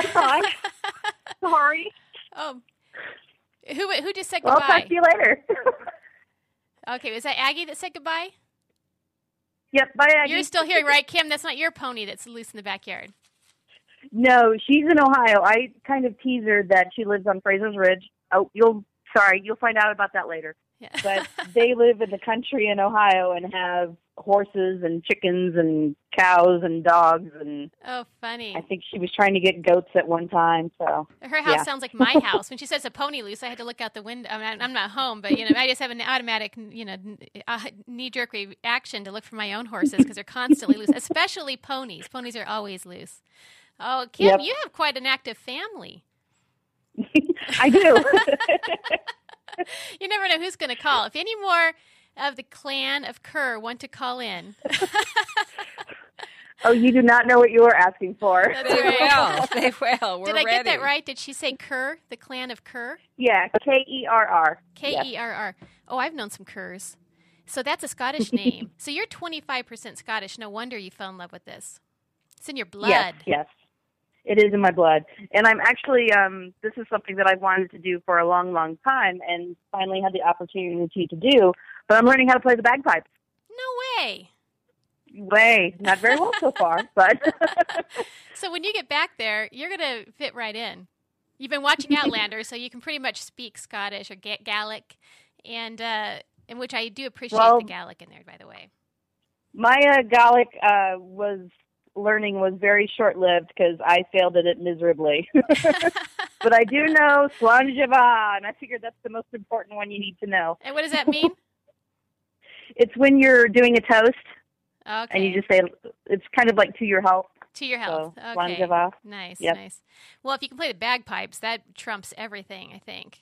sorry. Oh, who just said goodbye? I'll talk to you later. Okay, was that Aggie that said goodbye? Yep, bye, Aggie. You're still here, right, Kim? That's not your pony that's loose in the backyard. No, she's in Ohio. I kind of teased her that she lives on Fraser's Ridge. Oh, you'll find out about that later. Yeah. But they live in the country in Ohio and have horses and chickens and cows and dogs and. Oh, funny! I think she was trying to get goats at one time. So her house sounds like my house. When she says a pony loose, I had to look out the window. I mean, I'm not home, but I just have an automatic, knee-jerk reaction to look for my own horses because they're constantly loose, especially ponies. Ponies are always loose. Oh, Kim, you have quite an active family. I do. You never know who's going to call. If any more of the clan of Kerr want to call in. Oh, you do not know what you are asking for. They will. We're Did I ready. get that right? Did she say Kerr, the clan of Kerr? Yeah, Kerr. Kerr. Oh, I've known some Kerrs. So that's a Scottish name. So you're 25% Scottish. No wonder you fell in love with this. It's in your blood. Yes. It is in my blood. And I'm actually, this is something that I've wanted to do for a long, long time and finally had the opportunity to do. But I'm learning how to play the bagpipes. No way. Not very well so far, but. So when you get back there, you're going to fit right in. You've been watching Outlander, so you can pretty much speak Scottish or Gaelic, and in which I do appreciate the Gaelic in there, by the way. My Gaelic learning was very short-lived because I failed at it miserably. But I do know Slán Java, and I figured that's the most important one you need to know. And what does that mean? It's when you're doing a toast, okay, and you just say, it's kind of like to your health. To your health. So, okay. Slán Java. Nice, yep. Nice. Well, if you can play the bagpipes, that trumps everything, I think.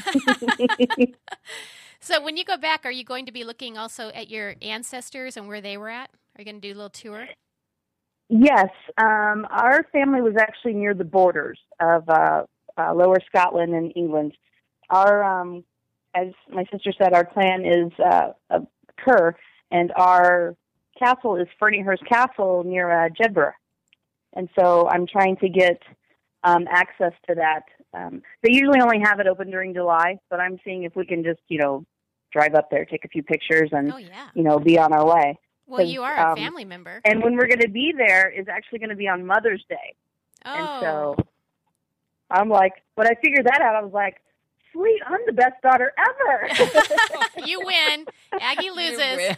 So when you go back, are you going to be looking also at your ancestors and where they were at? Are you going to do a little tour? Yes, our family was actually near the borders of Lower Scotland and England. Our, as my sister said, our clan is Kerr, and our castle is Ferniehurst Castle near Jedburgh. And so I'm trying to get access to that. They usually only have it open during July, but I'm seeing if we can just, drive up there, take a few pictures, and, be on our way. Well, you are a family member. And when we're going to be there is actually going to be on Mother's Day. Oh. And so I'm like, when I figured that out, I was like, sweet, I'm the best daughter ever. You win. Aggie loses.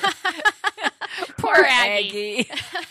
Poor Aggie.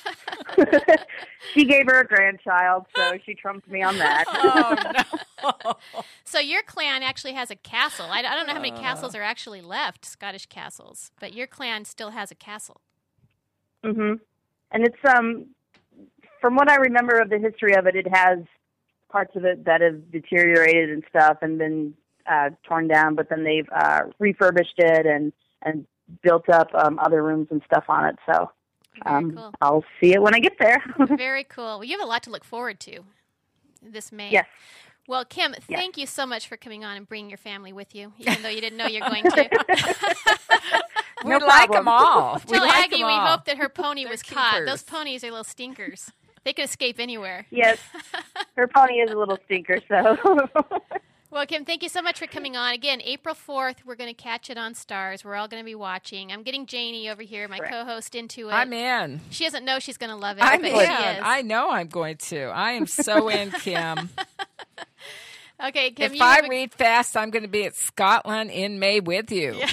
She gave her a grandchild, so she trumped me on that. Oh, no. So your clan actually has a castle. I don't know how many castles are actually left, Scottish castles, but your clan still has a castle. Mm-hmm. And it's, from what I remember of the history of it, it has parts of it that have deteriorated and stuff and been torn down, but then they've refurbished it and built up other rooms and stuff on it. So cool. I'll see it when I get there. Very cool. Well, you have a lot to look forward to this May. Yes. Well, Kim, thank you so much for coming on and bringing your family with you, even though you didn't know you're going to. We like them all. Tell like Aggie we hope that her pony was caught. Those ponies are little stinkers. They could escape anywhere. Yes. Her pony is a little stinker, so. Well, Kim, thank you so much for coming on. Again, April 4th, we're going to catch it on Stars. We're all going to be watching. I'm getting Janie over here, my co-host, into it. I'm in. She doesn't know she's going to love it, I'm but in. she is. I know I'm going to. I am so in, Kim. Okay, Kim. If I read fast, I'm going to be at Scotland in May with you. Yeah.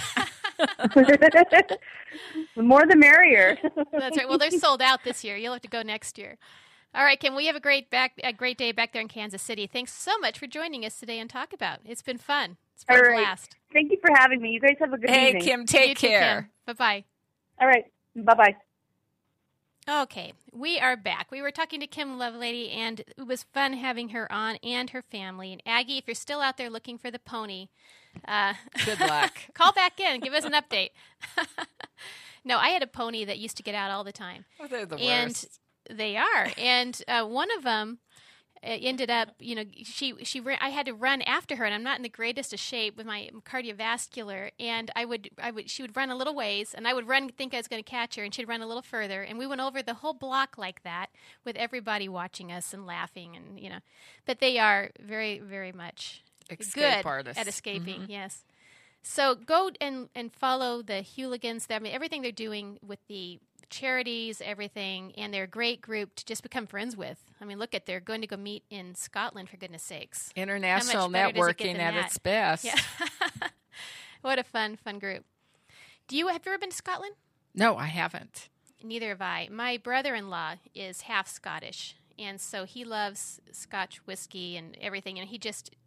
The more the merrier. That's right. Well, they're sold out this year. You'll have to go next year. All right, Kim, we have a great day back there in Kansas City. Thanks so much for joining us today on Talk About. It's been fun. It's been a blast. Thank you for having me. You guys have a good evening. Hey, Kim, take care. Bye-bye. All right. Bye-bye. Okay, we are back. We were talking to Kim Lovelady, and it was fun having her on and her family. And Aggie, if you're still out there looking for the pony, good luck. Call back in. Give us an update. No, I had a pony that used to get out all the time. Oh, they're the worst. They are. And one of them ended up, she ran, I had to run after her, and I'm not in the greatest of shape with my cardiovascular. And she would run a little ways, and I would run, think I was going to catch her, and she'd run a little further. And we went over the whole block like that with everybody watching us and laughing, and but they are very, very much good at escaping. Mm-hmm. Yes. So go and follow the Hooligans. I mean, everything they're doing with the charities, everything, and they're a great group to just become friends with. I mean, they're going to go meet in Scotland, for goodness sakes. International networking at its best. Yeah. What a fun group. Have you ever been to Scotland? No, I haven't. Neither have I. My brother-in-law is half Scottish, and so he loves Scotch whiskey and everything, and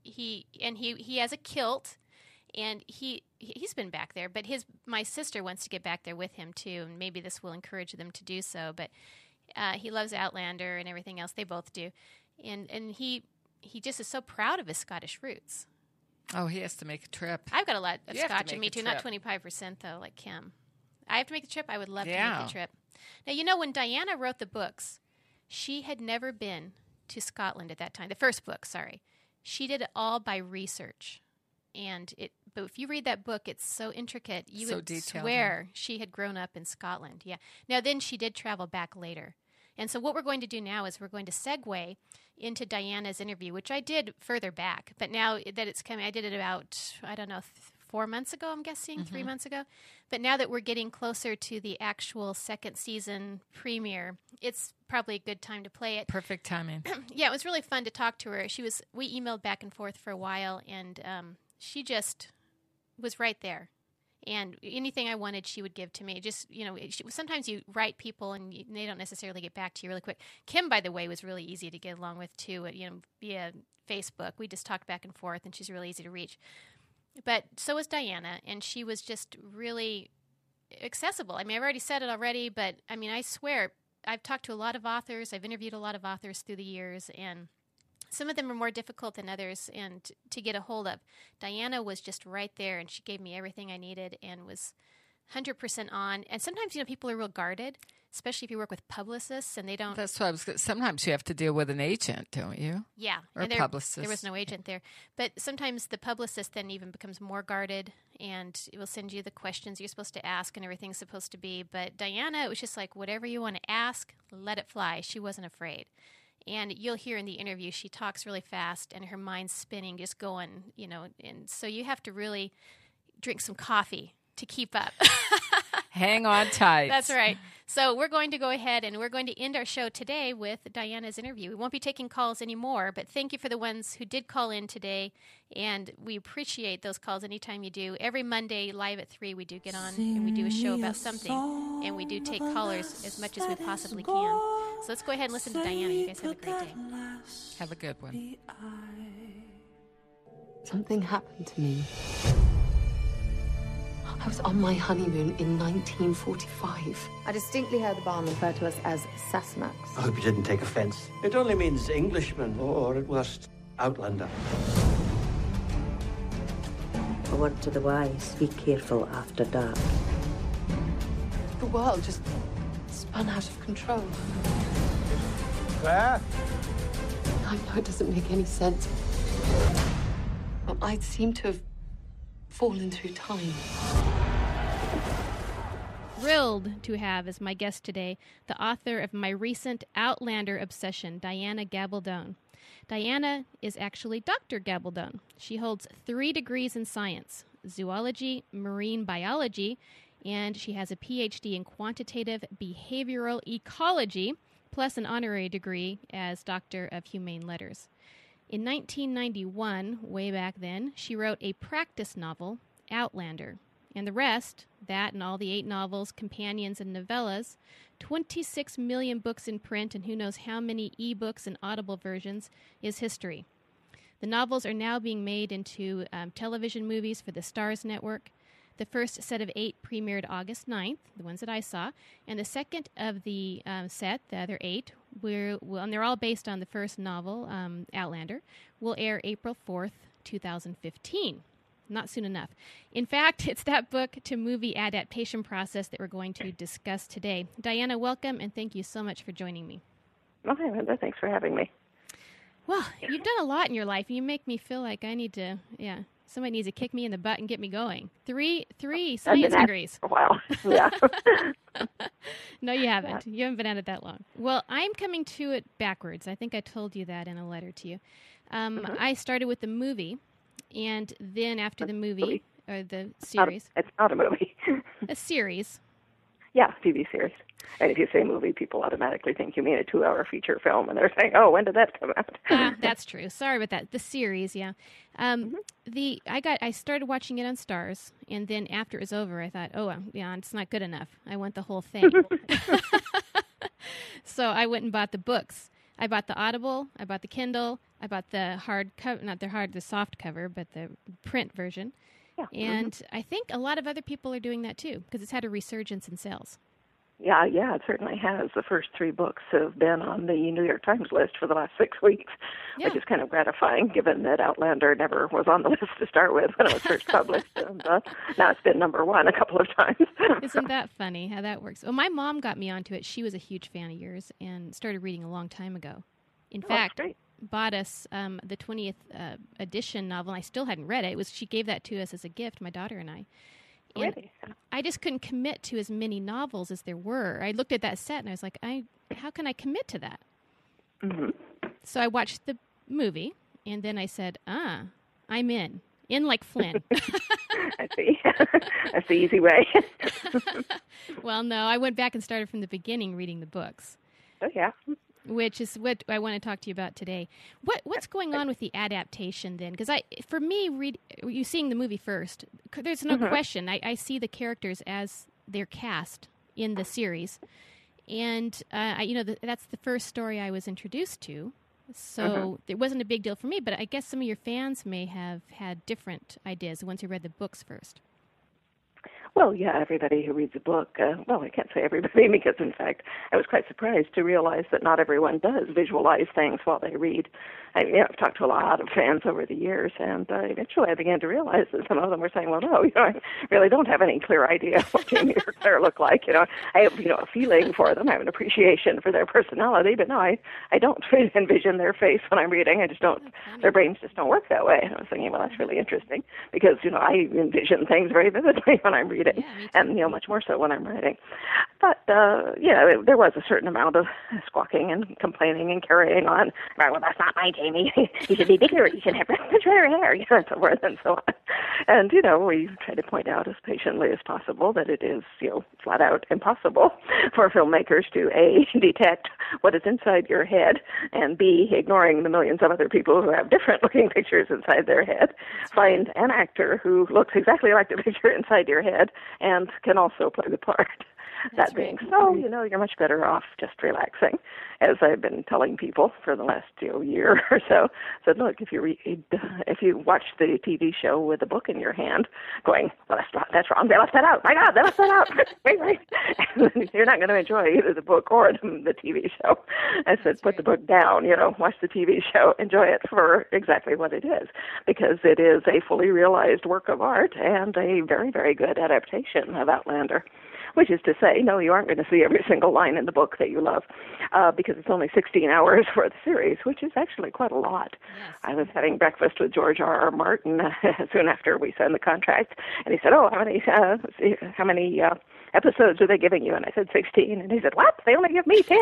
he has a kilt. And he's been back there, but my sister wants to get back there with him too, and maybe this will encourage them to do so. But he loves Outlander and everything else. They both do, and he just is so proud of his Scottish roots. Oh, he has to make a trip. I've got a lot of Scotch in me too, not 25% though, like Kim. I have to make the trip. I would love to make the trip. Now when Diana wrote the books, she had never been to Scotland at that time. The first book, sorry, she did it all by research. But if you read that book, it's so intricate. You would swear she had grown up in Scotland. Yeah. Now, then she did travel back later. And so what we're going to do now is we're going to segue into Diana's interview, which I did further back. But now that it's coming, I did it about, 4 months ago, I'm guessing, 3 months ago. But now that we're getting closer to the actual second season premiere, it's probably a good time to play it. Perfect timing. Yeah, it was really fun to talk to her. We emailed back and forth for a while, and she just was right there. And anything I wanted, she would give to me. Just, sometimes you write people and they don't necessarily get back to you really quick. Kim, by the way, was really easy to get along with, too, via Facebook. We just talked back and forth, and she's really easy to reach. But so was Diana, and she was just really accessible. I mean, I've already said it already, but, I swear, I've talked to a lot of authors. I've interviewed a lot of authors through the years, and some of them are more difficult than others and to get a hold of. Diana was just right there, and she gave me everything I needed and was 100% on. And sometimes, people are real guarded. especially if you work with publicists and they don't. That's what I was. Sometimes you have to deal with an agent, don't you? Yeah, or and publicist. There was no agent there, but sometimes the publicist then even becomes more guarded, and it will send you the questions you're supposed to ask, and everything's supposed to be. But Diana, it was just like whatever you want to ask, let it fly. She wasn't afraid. And you'll hear in the interview, she talks really fast and her mind's spinning, just going, and so you have to really drink some coffee to keep up. Hang on tight. That's right. So we're going to go ahead and we're going to end our show today with Diana's interview. We won't be taking calls anymore, but thank you for the ones who did call in today, and we appreciate those calls anytime you do. Every Monday, live at 3, we do get on and we do a show about something, and we do take callers as much as we possibly can. So let's go ahead and listen to Diana. You guys have a great day. Have a good one. Something happened to me. I was on my honeymoon in 1945. I distinctly heard the barman refer to us as Sassenachs. I hope you didn't take offense. It only means Englishman, or at worst, Outlander. A word to the wise, be careful after dark. The world just spun out of control. Claire? I know it doesn't make any sense. But I seem to have fallen through time. Thrilled to have as my guest today the author of my recent Outlander obsession, Diana Gabaldon. Diana is actually Dr. Gabaldon. She holds 3 degrees in science, zoology, marine biology, and she has a PhD in quantitative behavioral ecology, plus an honorary degree as Doctor of Humane Letters. In 1991, way back then, she wrote a practice novel, Outlander. And the rest, that and all the 8 novels, companions, and novellas, 26 million books in print, and who knows how many e-books and Audible versions, is history. The novels are now being made into television movies for the Starz Network. The first set of 8 premiered August 9th, the ones that I saw, and the second of the set, the other 8, and they're all based on the first novel, Outlander, will air April 4th, 2015. Not soon enough. In fact, it's that book-to-movie adaptation process that we're going to discuss today. Diana, welcome, and thank you so much for joining me. Okay, Linda, thanks for having me. Well, you've done a lot in your life, and you make me feel like I need to, somebody needs to kick me in the butt and get me going. 3 science degrees. For a while, yeah. No, you haven't. You haven't been at it that long. Well, I'm coming to it backwards. I think I told you that in a letter to you. I started with the movie. And then after the movie, or the series. It's not a movie. A series. Yeah, TV series. And if you say movie, people automatically think you mean a 2-hour feature film, and they're saying, "Oh, when did that come out?" That's true. Sorry about that. The series, yeah. I started watching it on Starz, and then after it was over, I thought, it's not good enough. I want the whole thing. So I went and bought the books. I bought the Audible, I bought the Kindle, I bought the hard cover, not the soft cover, but the print version. Yeah. And I think a lot of other people are doing that too, because it's had a resurgence in sales. Yeah, it certainly has. The first 3 books have been on the New York Times list for the last 6 weeks, which is kind of gratifying, given that Outlander never was on the list to start with when it was first published. And now it's been number 1 a couple of times. Isn't that funny how that works? Well, my mom got me onto it. She was a huge fan of yours and started reading a long time ago. In fact, bought us the 20th edition novel, and I still hadn't read it. She gave that to us as a gift, my daughter and I. And really? I just couldn't commit to as many novels as there were. I looked at that set and I was like, how can I commit to that? Mm-hmm. So I watched the movie, and then I said, I'm in like Flynn. I see. That's the easy way. Well, no, I went back and started from the beginning reading the books. Oh, yeah. Which is what I want to talk to you about today. What's going on with the adaptation then? Because for me, you seeing the movie first, there's no question. I see the characters as they're cast in the series, and that's the first story I was introduced to. So it wasn't a big deal for me. But I guess some of your fans may have had different ideas, the ones who read the books first. Well, yeah, everybody who reads a book, well, I can't say everybody because, in fact, I was quite surprised to realize that not everyone does visualize things while they read. I've talked to a lot of fans over the years, and eventually I began to realize that some of them were saying, well, no, I really don't have any clear idea what Jamie or Claire look like. I have, a feeling for them. I have an appreciation for their personality, but no, I don't envision their face when I'm reading. I just don't, their brains just don't work that way. And I was thinking, well, that's really interesting because, I envision things very vividly when I'm reading, and, much more so when I'm writing. But, there was a certain amount of squawking and complaining and carrying on. Well, that's not my Jamie. You should be bigger. You should have much better hair, and so forth and so on. And, we try to point out as patiently as possible that it is, flat out impossible for filmmakers to, A, detect what is inside your head, and B, ignoring the millions of other people who have different looking pictures inside their head, find an actor who looks exactly like the picture inside your head and can also play the part. That being so, you're much better off just relaxing. As I've been telling people for the last year or so, said, look, if you watch the TV show with a book in your hand, going, well, that's wrong. They left that out. My God, they left that out. Wait. You're not going to enjoy either the book or the TV show. I said, put the book down. Watch the TV show. Enjoy it for exactly what it is, because it is a fully realized work of art and a very, very good adaptation of Outlander. Which is to say, no, you aren't going to see every single line in the book that you love, because it's only 16 hours for the series, which is actually quite a lot. Yes. I was having breakfast with George R.R. Martin soon after we signed the contract, and he said, "Oh, how many episodes are they giving you?" And I said 16, and he said, "What? They only give me 10."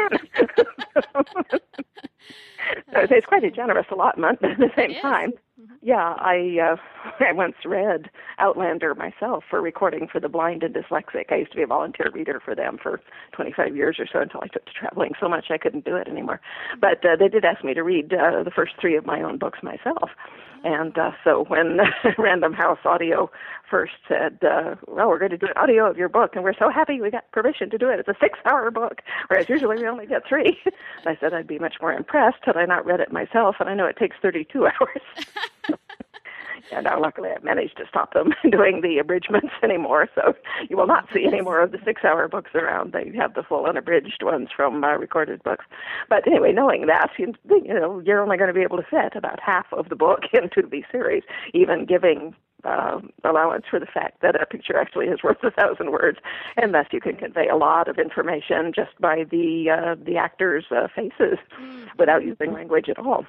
So it's quite a generous allotment, but at the same time, yeah, I once read Outlander myself for recording for the blind and dyslexic. I used to be a volunteer reader for them for 25 years or so until I took to traveling so much I couldn't do it anymore. But they did ask me to read the first 3 of my own books myself. And so when Random House Audio first said, well, we're going to do an audio of your book, and we're so happy we got permission to do it. It's a 6-hour book, whereas usually we only get 3. I said I'd be much more impressed had I not read it myself, and I know it takes 32 hours. And now, luckily, I've managed to stop them doing the abridgments anymore, so you will not see any more of the 6-hour books around. They have the full unabridged ones from recorded books. But anyway, knowing that, you're only going to be able to fit about half of the book into the series, even giving allowance for the fact that a picture actually is worth 1,000 words, and thus you can convey a lot of information just by the actors' faces without using language at all.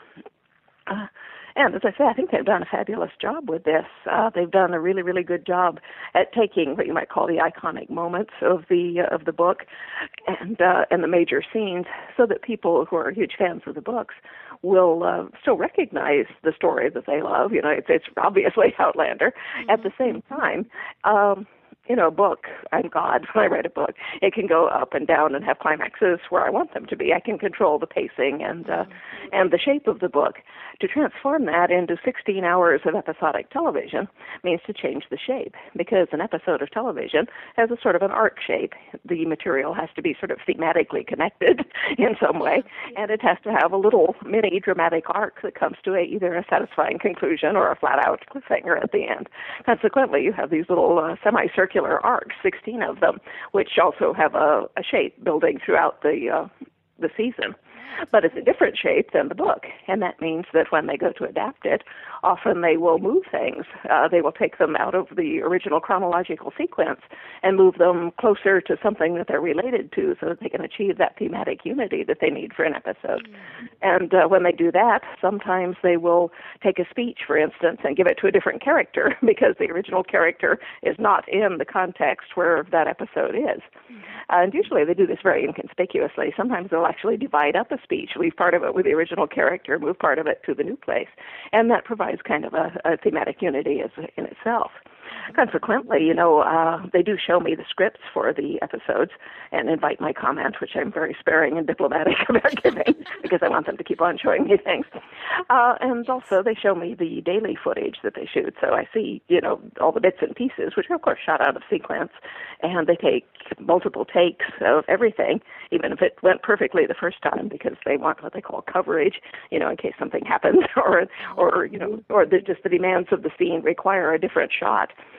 And as I say, I think they've done a fabulous job with this. They've done a really, really good job at taking what you might call the iconic moments of the book and the major scenes, so that people who are huge fans of the books will still recognize the story that they love. It's obviously Outlander. Mm-hmm. At the same time, a book, I'm God when I write a book. It can go up and down and have climaxes where I want them to be. I can control the pacing and the shape of the book. To transform that into 16 hours of episodic television means to change the shape, because an episode of television has a sort of an arc shape. The material has to be sort of thematically connected in some way, and it has to have a little mini dramatic arc that comes to either a satisfying conclusion or a flat-out cliffhanger at the end. Consequently, you have these little semicircular arcs, 16 of them, which also have a shape building throughout the season. But it's a different shape than the book, and that means that when they go to adapt it, often they will move things. They will take them out of the original chronological sequence and move them closer to something that they're related to, so that they can achieve that thematic unity that they need for an episode. And when they do that, sometimes they will take a speech, for instance, and give it to a different character, because the original character is not in the context where that episode is. And usually they do this very inconspicuously. Sometimes they'll actually divide up a speech, leave part of it with the original character, move part of it to the new place. And that provides kind of a thematic unity in itself. Consequently, they do show me the scripts for the episodes and invite my comment, which I'm very sparing and diplomatic about giving, because I want them to keep on showing me things. And also they show me the daily footage that they shoot. So I see, all the bits and pieces, which are, of course, shot out of sequence. And they take multiple takes of everything, even if it went perfectly the first time, because they want what they call coverage, in case something happens, or just the demands of the scene require a different shot.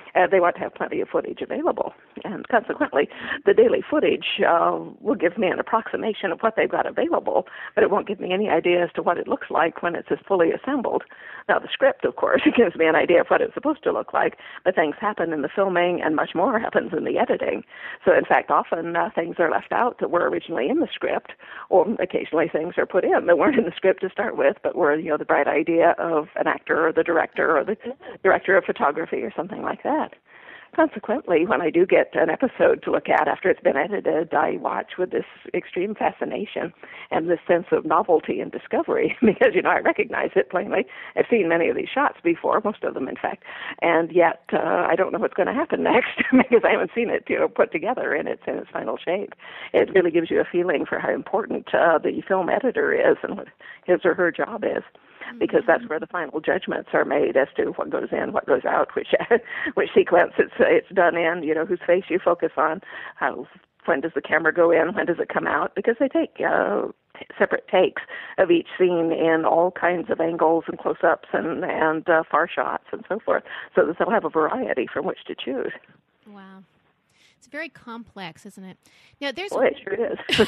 They want to have plenty of footage available. And consequently, the daily footage will give me an approximation of what they've got available, but it won't give me any idea as to what it looks like when it's fully assembled. Now, the script, of course, gives me an idea of what it's supposed to look like, but things happen in the filming and much more happens in the editing. So, in fact, often things are left out that were originally in the script, or occasionally things are put in that weren't in the script to start with, but were, the bright idea of an actor or the director or the director of photography or something like that. Consequently, when I do get an episode to look at after it's been edited, I watch with this extreme fascination and this sense of novelty and discovery because, I recognize it plainly. I've seen many of these shots before, most of them, in fact, and yet I don't know what's going to happen next because I haven't seen it, put together in its final shape. It really gives you a feeling for how important the film editor is and what his or her job is, because that's where the final judgments are made as to what goes in, what goes out, which sequence it's done in, whose face you focus on, when does the camera go in, when does it come out, because they take separate takes of each scene in all kinds of angles and close-ups and far shots and so forth, so that they'll have a variety from which to choose. Wow. It's very complex, isn't it? Now, Boy, it sure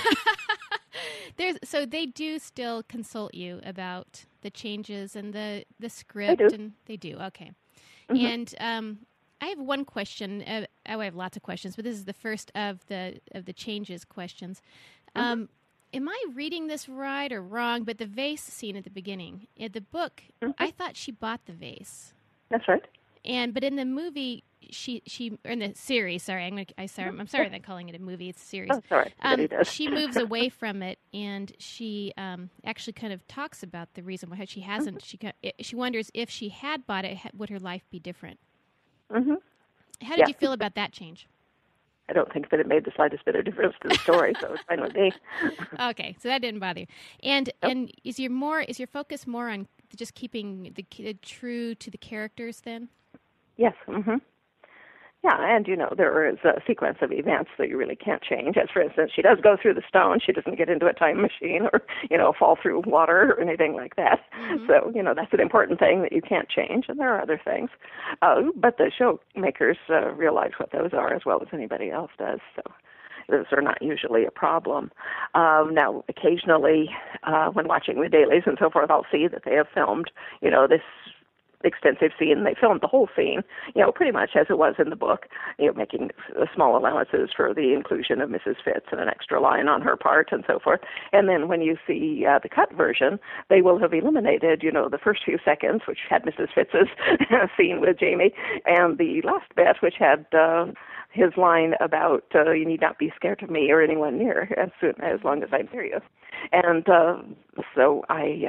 is. So they do still consult you about the changes and the script? They do. And they do, okay. Mm-hmm. And I have one question. I have lots of questions, but this is the first of the changes questions. Mm-hmm. Am I reading this right or wrong? But the vase scene at the beginning, in the book, I thought she bought the vase. That's right. But in the movie, she or in the series, sorry, I'm sorry that calling it a movie. It's a series. Oh, sorry. She moves away from it, and she actually kind of talks about the reason why she hasn't. She wonders if she had bought it, would her life be different? Mm-hmm. How did you feel about that change? I don't think that it made the slightest bit of difference to the story, so it's fine with me. Okay, so that didn't bother you. And is your focus more on just keeping the true to the characters then? Yes. Mm-hmm. Yeah, and there is a sequence of events that you really can't change. As for instance, she does go through the stone. She doesn't get into a time machine or, fall through water or anything like that. Mm-hmm. So, that's an important thing that you can't change, and there are other things. But the show makers realize what those are as well as anybody else does, so those are not usually a problem. Now, occasionally, when watching the dailies and so forth, I'll see that they have filmed, this extensive scene. They filmed the whole scene, pretty much as it was in the book, making small allowances for the inclusion of Mrs. Fitz and an extra line on her part and so forth. And then when you see the cut version, they will have eliminated, the first few seconds, which had Mrs. Fitz's scene with Jamie, and the last bit, which had his line about you need not be scared of me or anyone near as long as I'm near you. And so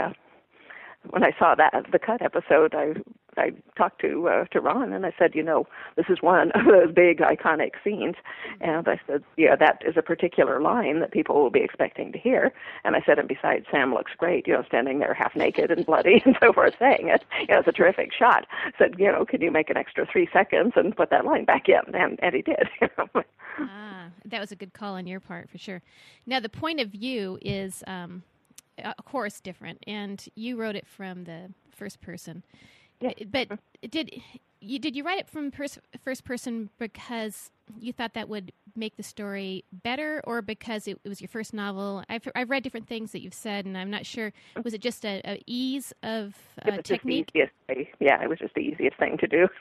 when I saw the cut episode, I talked to Ron and I said, this is one of those big iconic scenes, and I said, that is a particular line that people will be expecting to hear. And I said, and besides, Sam looks great, standing there half naked and bloody and so forth, saying it. It's a terrific shot. I said, could you make an extra 3 seconds and put that line back in? And he did. That was a good call on your part for sure. Now the point of view is. Of course, different, and you wrote it from the first person. Yeah. But did you write it from first person because you thought that would make the story better, or because it was your first novel? I've read different things that you've said, and I'm not sure. Was it just a ease of technique? It was just the easiest thing to do.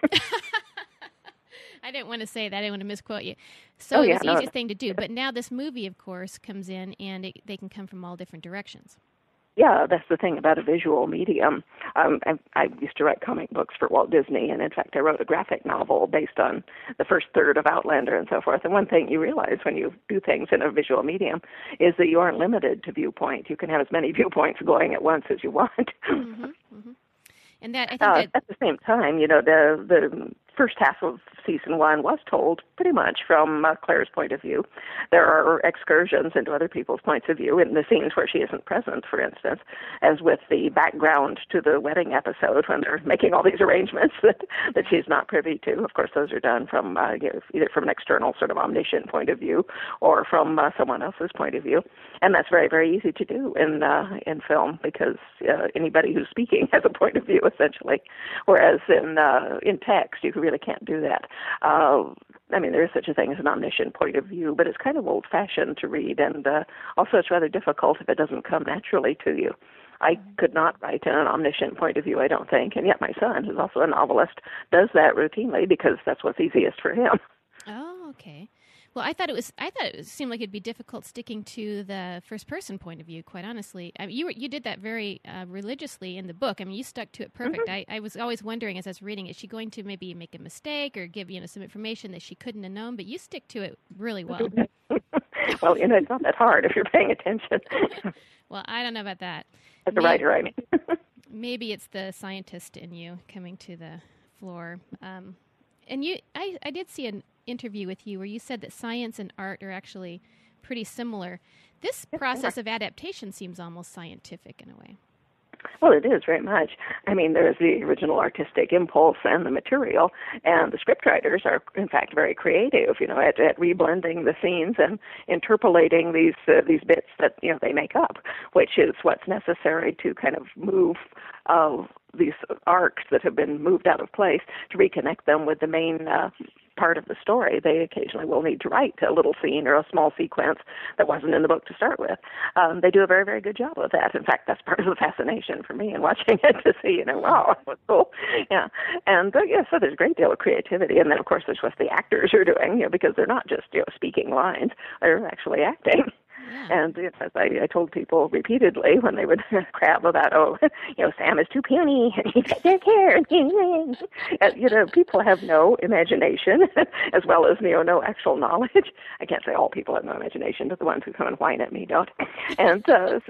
I didn't want to say that. I didn't want to misquote you. So it was the easiest thing to do. But now this movie, of course, comes in, and they can come from all different directions. Yeah, that's the thing about a visual medium. I used to write comic books for Walt Disney, and in fact, I wrote a graphic novel based on the first third of Outlander and so forth. And one thing you realize when you do things in a visual medium is that you aren't limited to viewpoint. You can have as many viewpoints going at once as you want. Mm-hmm, mm-hmm. And that I think at the same time, the first half of season 1 was told pretty much from Claire's point of view. There are excursions into other people's points of view in the scenes where she isn't present, for instance, as with the background to the wedding episode when they're making all these arrangements that she's not privy to. Of course, those are done from either from an external sort of omniscient point of view or from someone else's point of view. And that's very, very easy to do in film because anybody who's speaking has a point of view, essentially. Whereas in text, you really can't do that. There is such a thing as an omniscient point of view, but it's kind of old-fashioned to read, and also it's rather difficult if it doesn't come naturally to you. I could not write in an omniscient point of view, I don't think, and yet my son, who's also a novelist, does that routinely because that's what's easiest for him. Oh, okay. Well, I thought it seemed like it'd be difficult sticking to the first-person point of view. Quite honestly, you did that very religiously in the book. I mean, you stuck to it perfect. Mm-hmm. I was always wondering as I was reading, is she going to maybe make a mistake or give some information that she couldn't have known? But you stick to it really well. Well, it's not that hard if you're paying attention. Well, I don't know about that. As a writer, I mean. Maybe it's the scientist in you coming to the floor. And I did see an interview with you where you said that science and art are actually pretty similar. This process of adaptation seems almost scientific in a way. Well, it is very much. There's the original artistic impulse and the material, and the scriptwriters are, in fact, very creative, at reblending the scenes and interpolating these bits that, they make up, which is what's necessary to kind of move these arcs that have been moved out of place to reconnect them with the main part of the story. They occasionally will need to write a little scene or a small sequence that wasn't in the book to start with. They do a very, very good job of that. In fact, that's part of the fascination for me in watching it, to see, wow, that was cool. Yeah. And so there's a great deal of creativity. And then, of course, there's what the actors are doing, because they're not just, speaking lines, they're actually acting. Yeah. And as I told people repeatedly when they would crab about, Sam is too puny and he doesn't care. People have no imagination as well as, no actual knowledge. I can't say all people have no imagination, but the ones who come and whine at me don't. And and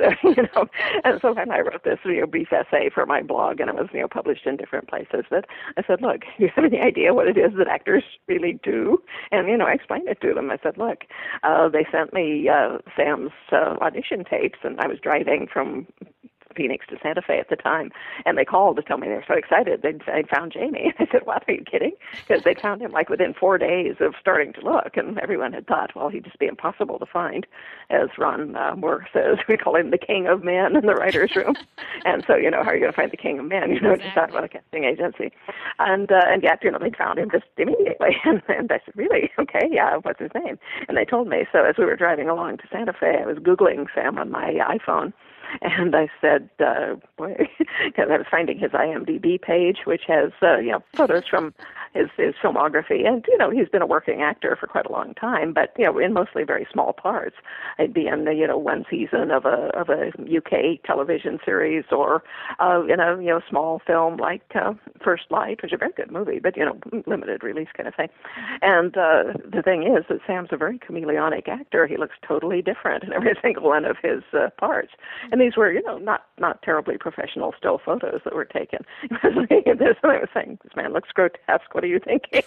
so when I wrote this, brief essay for my blog, and it was, published in different places, that I said, look, do you have any idea what it is that actors really do? And, I explained it to them. I said, look, they sent me Sam's audition tapes, and I was driving from Phoenix to Santa Fe at the time, and they called to tell me they were so excited they'd found Jamie. I said, what, are you kidding? Because they found him within 4 days of starting to look, and everyone had thought, well, he'd just be impossible to find. As Ron Moore says, we call him the king of men in the writer's room. And so, how are you going to find the king of men? Exactly. Just talk about a casting agency. And yet, they found him just immediately. And I said, really? Okay, yeah, what's his name? And they told me. So as we were driving along to Santa Fe, I was Googling Sam on my iPhone. And I said, because I was finding his IMDb page, which has, photos from his filmography. And, he's been a working actor for quite a long time, but, in mostly very small parts. I'd be in, one season of a UK television series, or in a small film like First Light, which is a very good movie, but, limited release kind of thing. And the thing is that Sam's a very chameleonic actor. He looks totally different in every single one of his parts. And these were, not terribly professional still photos that were taken. I was saying, this man looks grotesque. What are you thinking?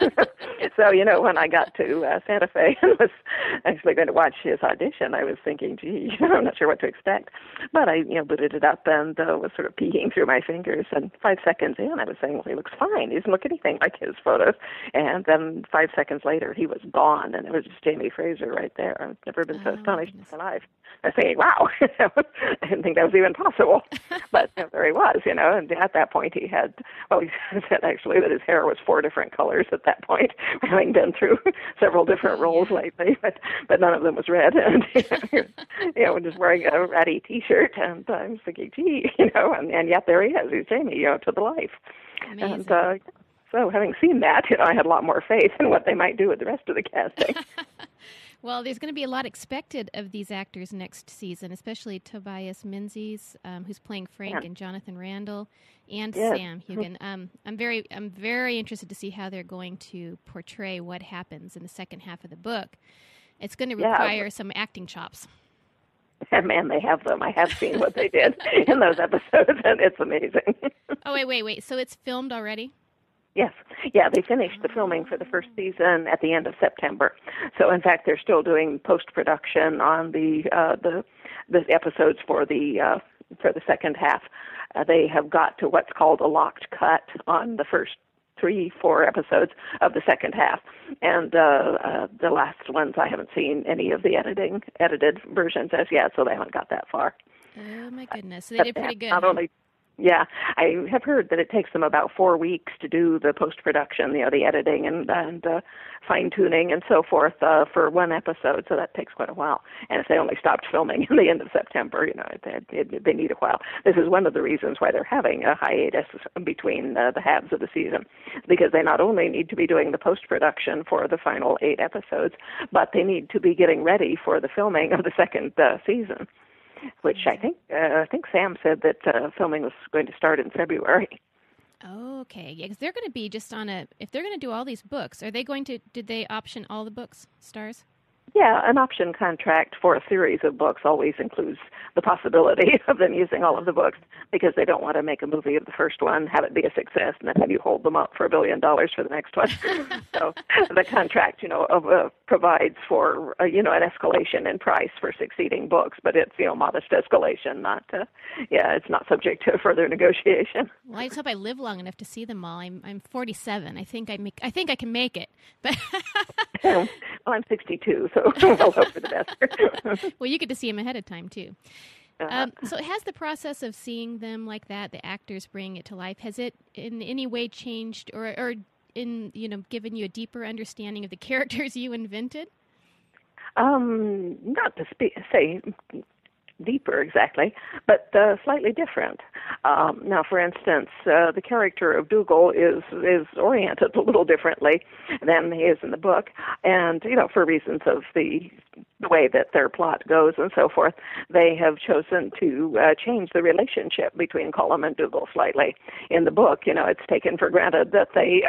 So, when I got to Santa Fe and was actually going to watch his audition, I was thinking, gee, I'm not sure what to expect. But I, booted it up and was sort of peeking through my fingers. And 5 seconds in, I was saying, well, he looks fine. He doesn't look anything like his photos. And then 5 seconds later, he was gone. And it was just Jamie Fraser right there. I've never been so astonished in my life. I was thinking, wow, I didn't think that was even possible. But there he was, and at that point he had, he said actually that his hair was 4 different colors at that point, having been through several different roles lately, but none of them was red. And, just wearing a ratty T-shirt. And I was thinking, gee, and yet there he is. He's Jamie, to the life. Amazing. And so having seen that, I had a lot more faith in what they might do with the rest of the casting. Well, there's going to be a lot expected of these actors next season, especially Tobias Menzies, who's playing Frank, and Jonathan Randall, and Sam Heughan. I'm very interested to see how they're going to portray what happens in the second half of the book. It's going to require some acting chops. Man, they have them. I have seen what they did in those episodes, and it's amazing. Oh, wait. So it's filmed already? Yes. Yeah, they finished the filming for the first season at the end of September. So, in fact, they're still doing post-production on the episodes for the second half. They have got to what's called a locked cut on the first 3-4 episodes of the second half. And the last ones, I haven't seen any of the edited versions as yet, so they haven't got that far. Oh, my goodness. So they did pretty good. Yeah, I have heard that it takes them about 4 weeks to do the post-production, the editing and fine-tuning and so forth for one episode, so that takes quite a while. And if they only stopped filming in the end of September, they need a while. This is one of the reasons why they're having a hiatus between the halves of the season, because they not only need to be doing the post-production for the final 8 episodes, but they need to be getting ready for the filming of the second season, which I think Sam said that filming was going to start in February. Okay, yeah, because they're going to be just if they're going to do all these books, did they option all the books, Stars? Yeah, an option contract for a series of books always includes the possibility of them using all of the books, because they don't want to make a movie of the first one, have it be a success, and then have you hold them up for $1 billion for the next one. So the contract, provides for, an escalation in price for succeeding books, but it's, modest escalation, not, it's not subject to further negotiation. Well, I just hope I live long enough to see them all. I'm 47. I think I can make it, but. Well, I'm 62, so we'll hope for the best. Well, you get to see them ahead of time, too. So has the process of seeing them like that, the actors bring it to life, has it in any way changed or given you a deeper understanding of the characters you invented? Not to say deeper exactly, but slightly different. Now, for instance, the character of Dougal is oriented a little differently than he is in the book, and for reasons of the way that their plot goes and so forth, they have chosen to change the relationship between Colum and Dougal slightly. In the book, it's taken for granted that they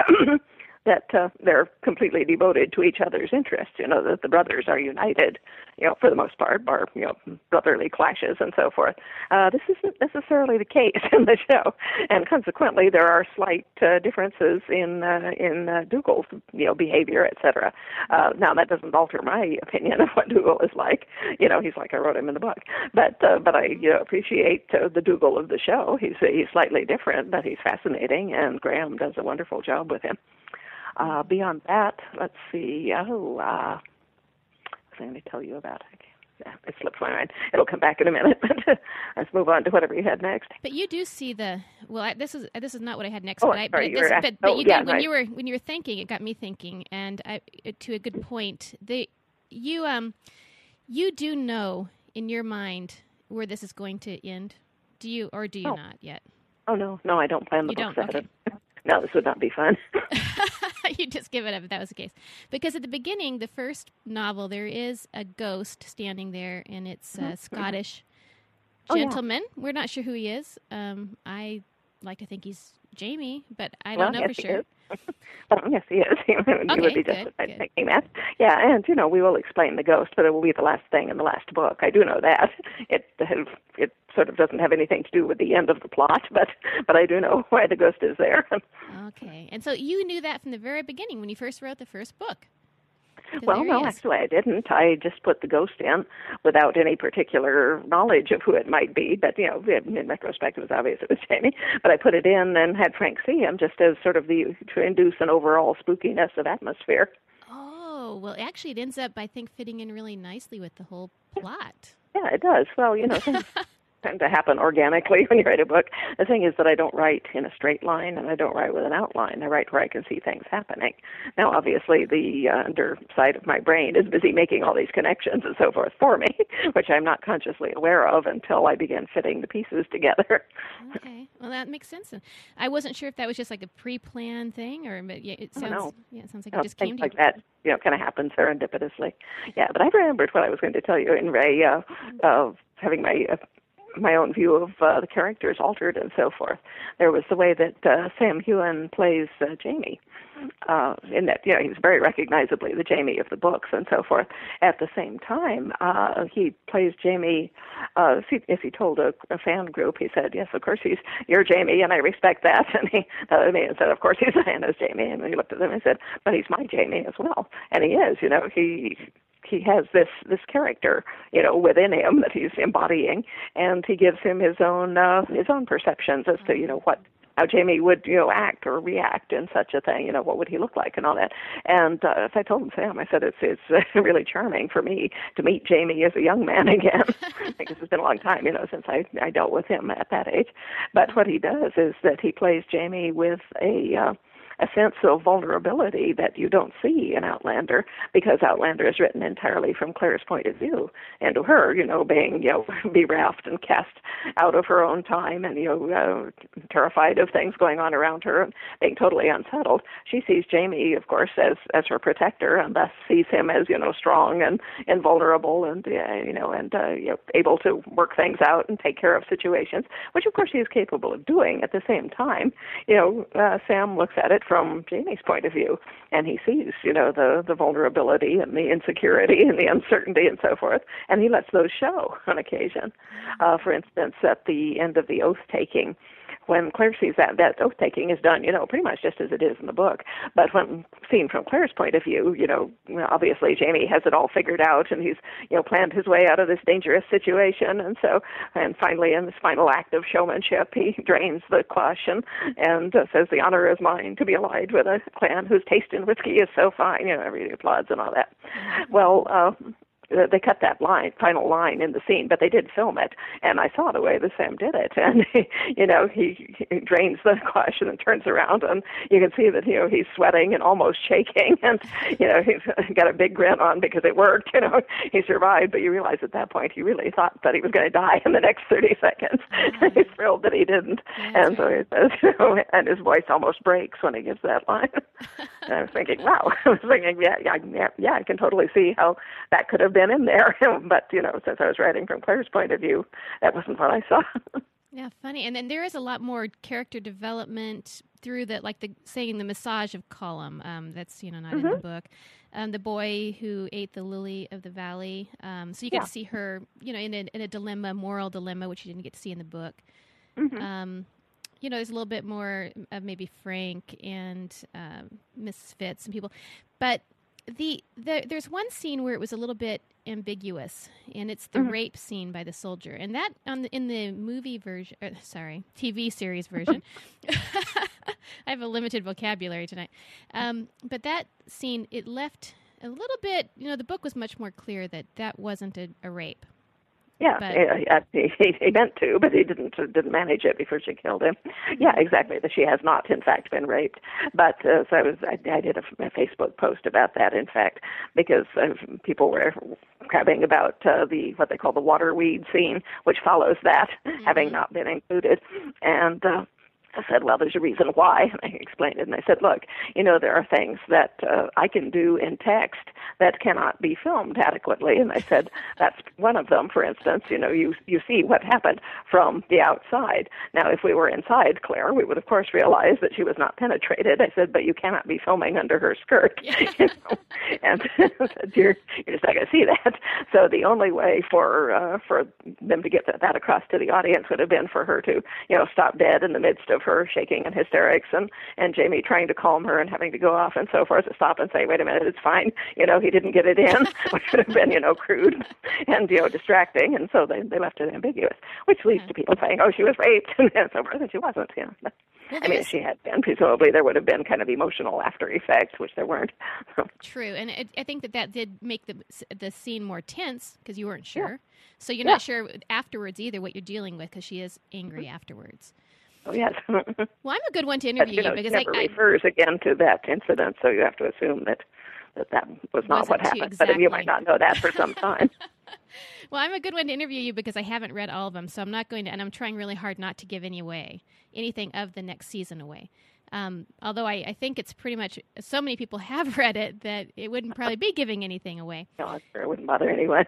they're completely devoted to each other's interests, that the brothers are united, for the most part, bar, brotherly clashes and so forth. This isn't necessarily the case in the show, and consequently there are slight differences in Dougal's, behavior, etc. Now that doesn't alter my opinion of what Dougal is like. He's like I wrote him in the book, but I appreciate the Dougal of the show. He's slightly different, but he's fascinating, and Graham does a wonderful job with him. Beyond that, let's see. What was I going to tell you about? It slipped my mind. It'll come back in a minute. But let's move on to whatever you had next. But you do see this is not what I had next. Oh, but sorry, when you were thinking, it got me thinking, and to a good point. You do know in your mind where this is going to end. Do you or do you not yet? Oh no, I don't plan the books ahead. Okay. No, this would not be fun. You just give it up if that was the case. Because at the beginning, the first novel, there is a ghost standing there, and it's a Scottish gentleman. Oh, yeah. We're not sure who he is. I like to think he's Jamie, but I don't know for sure. Yes, he is. You would be justified thinking that. Yeah, and, we will explain the ghost, but it will be the last thing in the last book. I do know that. It sort of doesn't have anything to do with the end of the plot, but I do know why the ghost is there. Okay, and so you knew that from the very beginning when you first wrote the first book. Well, no, actually I didn't. I just put the ghost in without any particular knowledge of who it might be. But, in retrospect, it was obvious it was Jamie. But I put it in and had Frank see him just as sort of to induce an overall spookiness of atmosphere. Oh, well, actually it ends up, I think, fitting in really nicely with the whole plot. Yeah, it does. Well, things tend to happen organically when you write a book. The thing is that I don't write in a straight line, and I don't write with an outline. I write where I can see things happening. Now, obviously, the underside of my brain is busy making all these connections and so forth for me, which I'm not consciously aware of until I begin fitting the pieces together. Okay. Well, that makes sense. I wasn't sure if that was just like a pre-planned thing, but it sounds it sounds like it just came to you. Things like that, kind of happen serendipitously. Yeah, but I remembered what I was going to tell you in Ray of having my own view of the characters altered and so forth. There was the way that Sam Heughan plays Jamie, in that, he's very recognizably the Jamie of the books and so forth. At the same time, he plays Jamie, if he told a fan group, he said, yes, of course, you're Jamie, and I respect that. And he said, of course, he's Hannah's Jamie. And he looked at them and said, but he's my Jamie as well. And he is, he has this character, within him that he's embodying, and he gives him his own perceptions as to, what how Jamie would, act or react in such a thing. What would he look like and all that. And as I told Sam, I said it's really charming for me to meet Jamie as a young man again, because it's been a long time, since I dealt with him at that age. But what he does is that he plays Jamie with a sense of vulnerability that you don't see in Outlander, because Outlander is written entirely from Claire's point of view. And to her, being, bereft and cast out of her own time and, terrified of things going on around her and being totally unsettled, she sees Jamie, of course, as her protector, and thus sees him as, strong and invulnerable and, able to work things out and take care of situations, which, of course, he is capable of doing at the same time. Sam looks at it from Jamie's point of view, and he sees, the vulnerability and the insecurity and the uncertainty and so forth, and he lets those show on occasion. For instance, at the end of the oath-taking, when Claire sees that oath-taking is done, pretty much just as it is in the book. But when seen from Claire's point of view, obviously Jamie has it all figured out, and he's, planned his way out of this dangerous situation. And finally, in this final act of showmanship, he drains the quash and says, "The honor is mine to be allied with a clan whose taste in whiskey is so fine." Everybody applauds and all that. Well, they cut that final line in the scene, but they did film it, and I saw the way that Sam did it. And he drains the quash and then turns around, and you can see that he's sweating and almost shaking, and he's got a big grin on because it worked. He survived, but you realize at that point he really thought that he was going to die in the next 30 seconds. He's thrilled that he didn't, and so he says, and his voice almost breaks when he gives that line. And I was thinking, wow. Yeah, I can totally see how that could have been in there. But, since I was writing from Claire's point of view, that wasn't what I saw. Yeah, funny. And then there is a lot more character development through the massage of Colum. That's, not in the book. The boy who ate the lily of the valley. So you get to see her, in a dilemma, moral dilemma, which you didn't get to see in the book. Mm-hmm. There's a little bit more of maybe Frank and Mrs. Fitz and people. But there's one scene where it was a little bit ambiguous, and it's the rape scene by the soldier. And that in the movie version, TV series version, I have a limited vocabulary tonight. But that scene, it left a little bit, the book was much more clear that wasn't a rape. Yeah, he meant to, but he didn't manage it before she killed him. Yeah, exactly. That she has not, in fact, been raped. But so I did a Facebook post about that, in fact, because people were crabbing about what they call the water weed scene, which follows that, having not been included, and. I said, well, there's a reason why, and I explained it, and I said, look, there are things that I can do in text that cannot be filmed adequately, and I said, that's one of them, for instance, you see what happened from the outside. Now, if we were inside Claire, we would, of course, realize that she was not penetrated. I said, but you cannot be filming under her skirt, and you're just not going to see that. So the only way for them to get that across to the audience would have been for her to, stop dead in the midst of her shaking and hysterics, and Jamie trying to calm her and having to go off and so forth, to stop and say, wait a minute, it's fine, he didn't get it in, which would have been, crude and, distracting, and so they left it ambiguous, which leads to people saying, oh, she was raped, and so forth, and she wasn't, But, if she had been, presumably there would have been kind of emotional after effects, which there weren't. True, and I think that did make the scene more tense, because you weren't sure. Yeah. So you're not sure afterwards either what you're dealing with, because she is angry afterwards. Oh, yes. Well, I'm a good one to interview you because it never refers again to that incident, so you have to assume that was not what happened. Exactly. But you might not know that for some time. Well, I'm a good one to interview you because I haven't read all of them, so I'm not going to, and I'm trying really hard not to give anything of the next season away. Although I think it's pretty much, so many people have read it that it wouldn't probably be giving anything away. No, I'm sure it wouldn't bother anyone.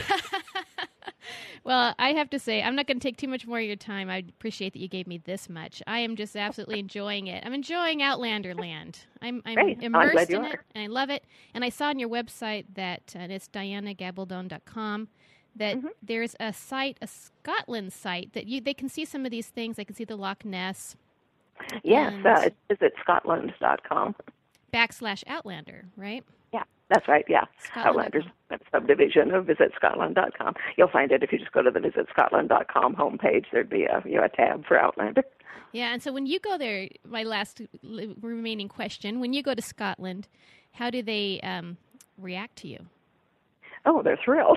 Well, I have to say, I'm not going to take too much more of your time. I appreciate that you gave me this much. I am just absolutely enjoying it. I'm enjoying Outlander Land. I'm immersed in it, and I love it. And I saw on your website that, and it's dianagabaldon.com, that there's a Scotland site, that they can see some of these things. They can see the Loch Ness. Yes, visit Scotland.com. /Outlander, right? Yeah. That's right, yeah. Outlander's subdivision of visitscotland.com. You'll find it if you just go to the visitscotland.com homepage. There'd be a tab for Outlander. Yeah, and so when you go there, my last remaining question, when you go to Scotland, how do they react to you? Oh, they're thrilled.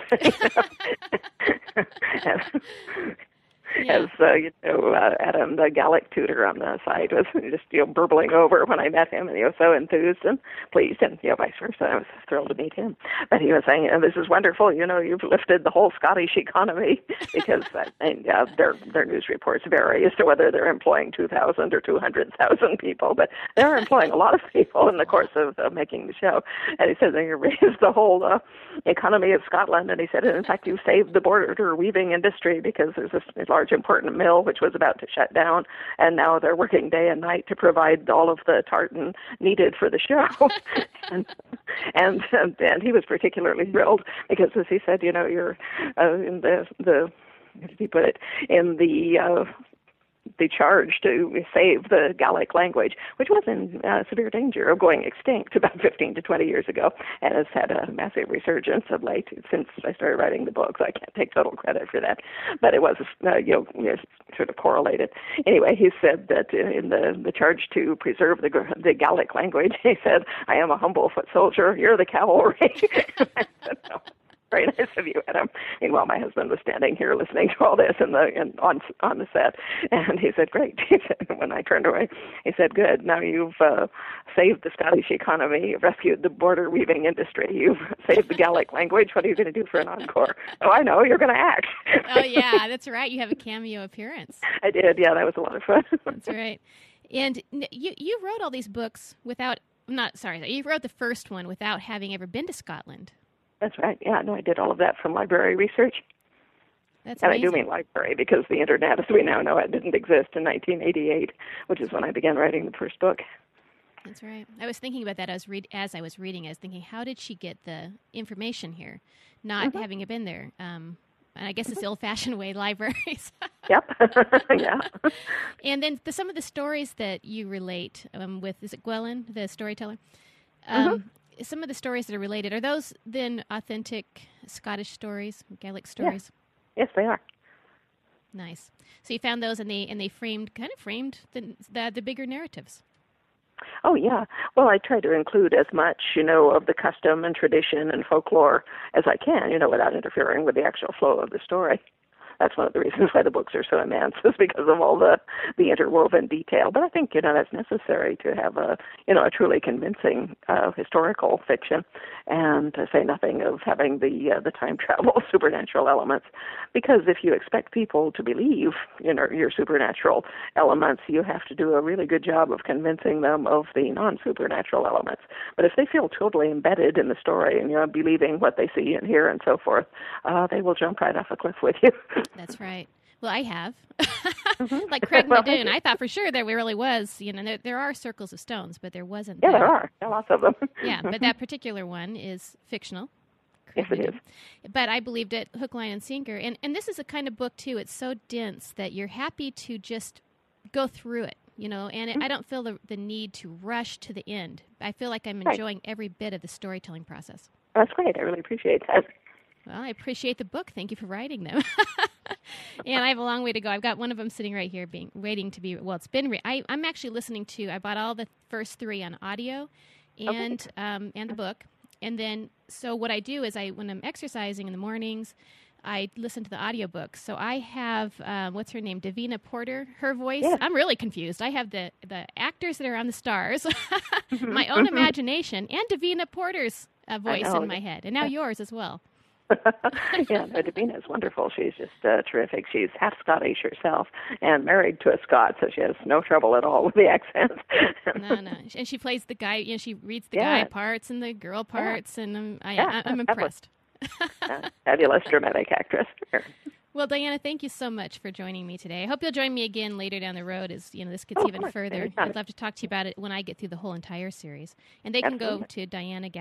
As Adam, the Gallic tutor on the site, was just burbling over when I met him, and he was so enthused and pleased, and vice versa. I was thrilled to meet him. But he was saying, "This is wonderful. You've lifted the whole Scottish economy," because their news reports vary as to whether they're employing 2,000 or 200,000 people, but they're employing a lot of people in the course of making the show. And he said, "You raised the whole economy of Scotland," and he said, "In fact, you saved the border weaving industry because there's this large important mill which was about to shut down, and now they're working day and night to provide all of the tartan needed for the show." and he was particularly thrilled because, as he said, you're in the how did he put it, in the charge to save the Gallic language, which was in severe danger of going extinct about 15 to 20 years ago, and has had a massive resurgence of late since I started writing the books. I can't take total credit for that, but it was sort of correlated. Anyway, he said that in the charge to preserve the Gallic language, he said, "I am a humble foot soldier. You're the cavalry." I said, "No. Very nice of you, Adam." Meanwhile, my husband was standing here listening to all this on the set, and he said, "Great." He said, when I turned away, he said, "Good. Now you've saved the Scottish economy, you've rescued the border weaving industry, you've saved the Gaelic language. What are you going to do for an encore?" "Oh, I know. You're going to act." Oh, yeah, that's right. You have a cameo appearance. I did. Yeah, that was a lot of fun. That's right. And you wrote all these books you wrote the first one without having ever been to Scotland. That's right. Yeah, no, I did all of that from library research. That's and amazing. I do mean library because the Internet, as we now know it, didn't exist in 1988, which is when I began writing the first book. That's right. I was thinking about that as I was reading. I was thinking, how did she get the information here, not having been there? And I guess it's the old-fashioned way, libraries. Yep. Yeah. And then some of the stories that you relate with, is it Gwelyn, the storyteller? Some of the stories that are related, are those then authentic Scottish stories, Gaelic stories? Yes, they are. Nice. So you found those, and they framed the bigger narratives. Oh, yeah. Well, I try to include as much, of the custom and tradition and folklore as I can, without interfering with the actual flow of the story. That's one of the reasons why the books are so immense, is because of all the interwoven detail. But I think, that's necessary to have a truly convincing historical fiction, and to say nothing of having the time travel supernatural elements. Because if you expect people to believe, your supernatural elements, you have to do a really good job of convincing them of the non-supernatural elements. But if they feel totally embedded in the story and, believing what they see and hear and so forth, they will jump right off a cliff with you. That's right. Well, I have. Like Craig Madoon, I thought for sure there really was, there are circles of stones, but there wasn't. Yeah, there are. There are lots of them. Yeah, but that particular one is fictional. Yes, it is. But I believed it hook, line, and sinker. And this is a kind of book, too. It's so dense that you're happy to just go through it, and I don't feel the need to rush to the end. I feel like I'm enjoying every bit of the storytelling process. That's great. I really appreciate that. Well, I appreciate the book. Thank you for writing them. And I have a long way to go. I've got one of them sitting right here waiting to be, well, it's been, I'm actually listening to, I bought all the first 3 on audio and the book. And then, so what I do is when I'm exercising in the mornings, I listen to the audiobooks. So I have, what's her name? Davina Porter, her voice. Yeah. I'm really confused. I have the actors that are on the stars, my own imagination, and Davina Porter's voice in my head. And now yours as well. Yeah, no, Davina is wonderful. She's just terrific. She's half Scottish herself and married to a Scot, so she has no trouble at all with the accent. No. And she plays the guy, she reads the guy parts and the girl parts, and I'm impressed. Fabulous dramatic actress. Well, Diana, thank you so much for joining me today. I hope you'll join me again later down the road as this gets even further. I'd love to talk to you about it when I get through the whole entire series. And they can go to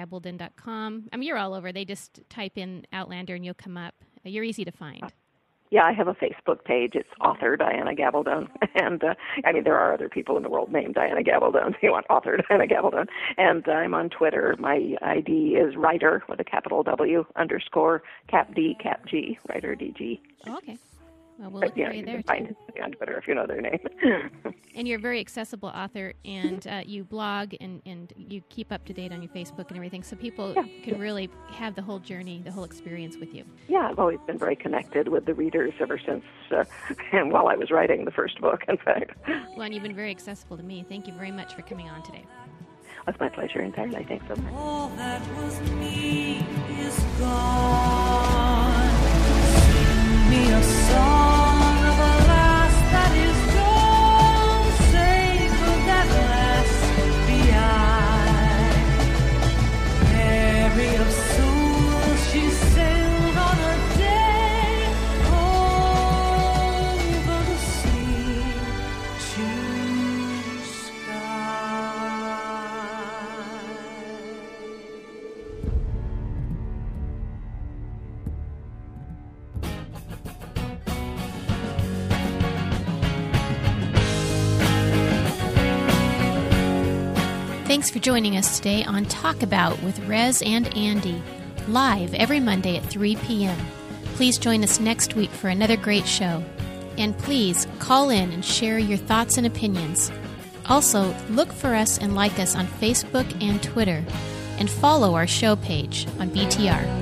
dianagabaldon.com. I mean, you're all over. They just type in Outlander and you'll come up. You're easy to find. Yeah, I have a Facebook page. It's author Diana Gabaldon. And, there are other people in the world named Diana Gabaldon, so you want author Diana Gabaldon. And I'm on Twitter. My ID is writer with a capital W _ cap D, cap G, writer DG. Oh, okay. Well, we'll look for you there, too. Find it on Twitter if you know their name. And you're a very accessible author, and you blog, and you keep up to date on your Facebook and everything, so people can really have the whole journey, the whole experience with you. Yeah, I've always been very connected with the readers ever since, and while I was writing the first book, in fact. Well, and you've been very accessible to me. Thank you very much for coming on today. It's my pleasure entirely. Thanks so much. All that was me is gone. Sing me a song of a lass that is gone. Save of that lass behind. Mary of soul, she sailed on a day over the sea to Thanks for joining us today on Talk About with Rez and Andy, live every Monday at 3 p.m. Please join us next week for another great show. And please call in and share your thoughts and opinions. Also, look for us and like us on Facebook and Twitter, and follow our show page on BTR.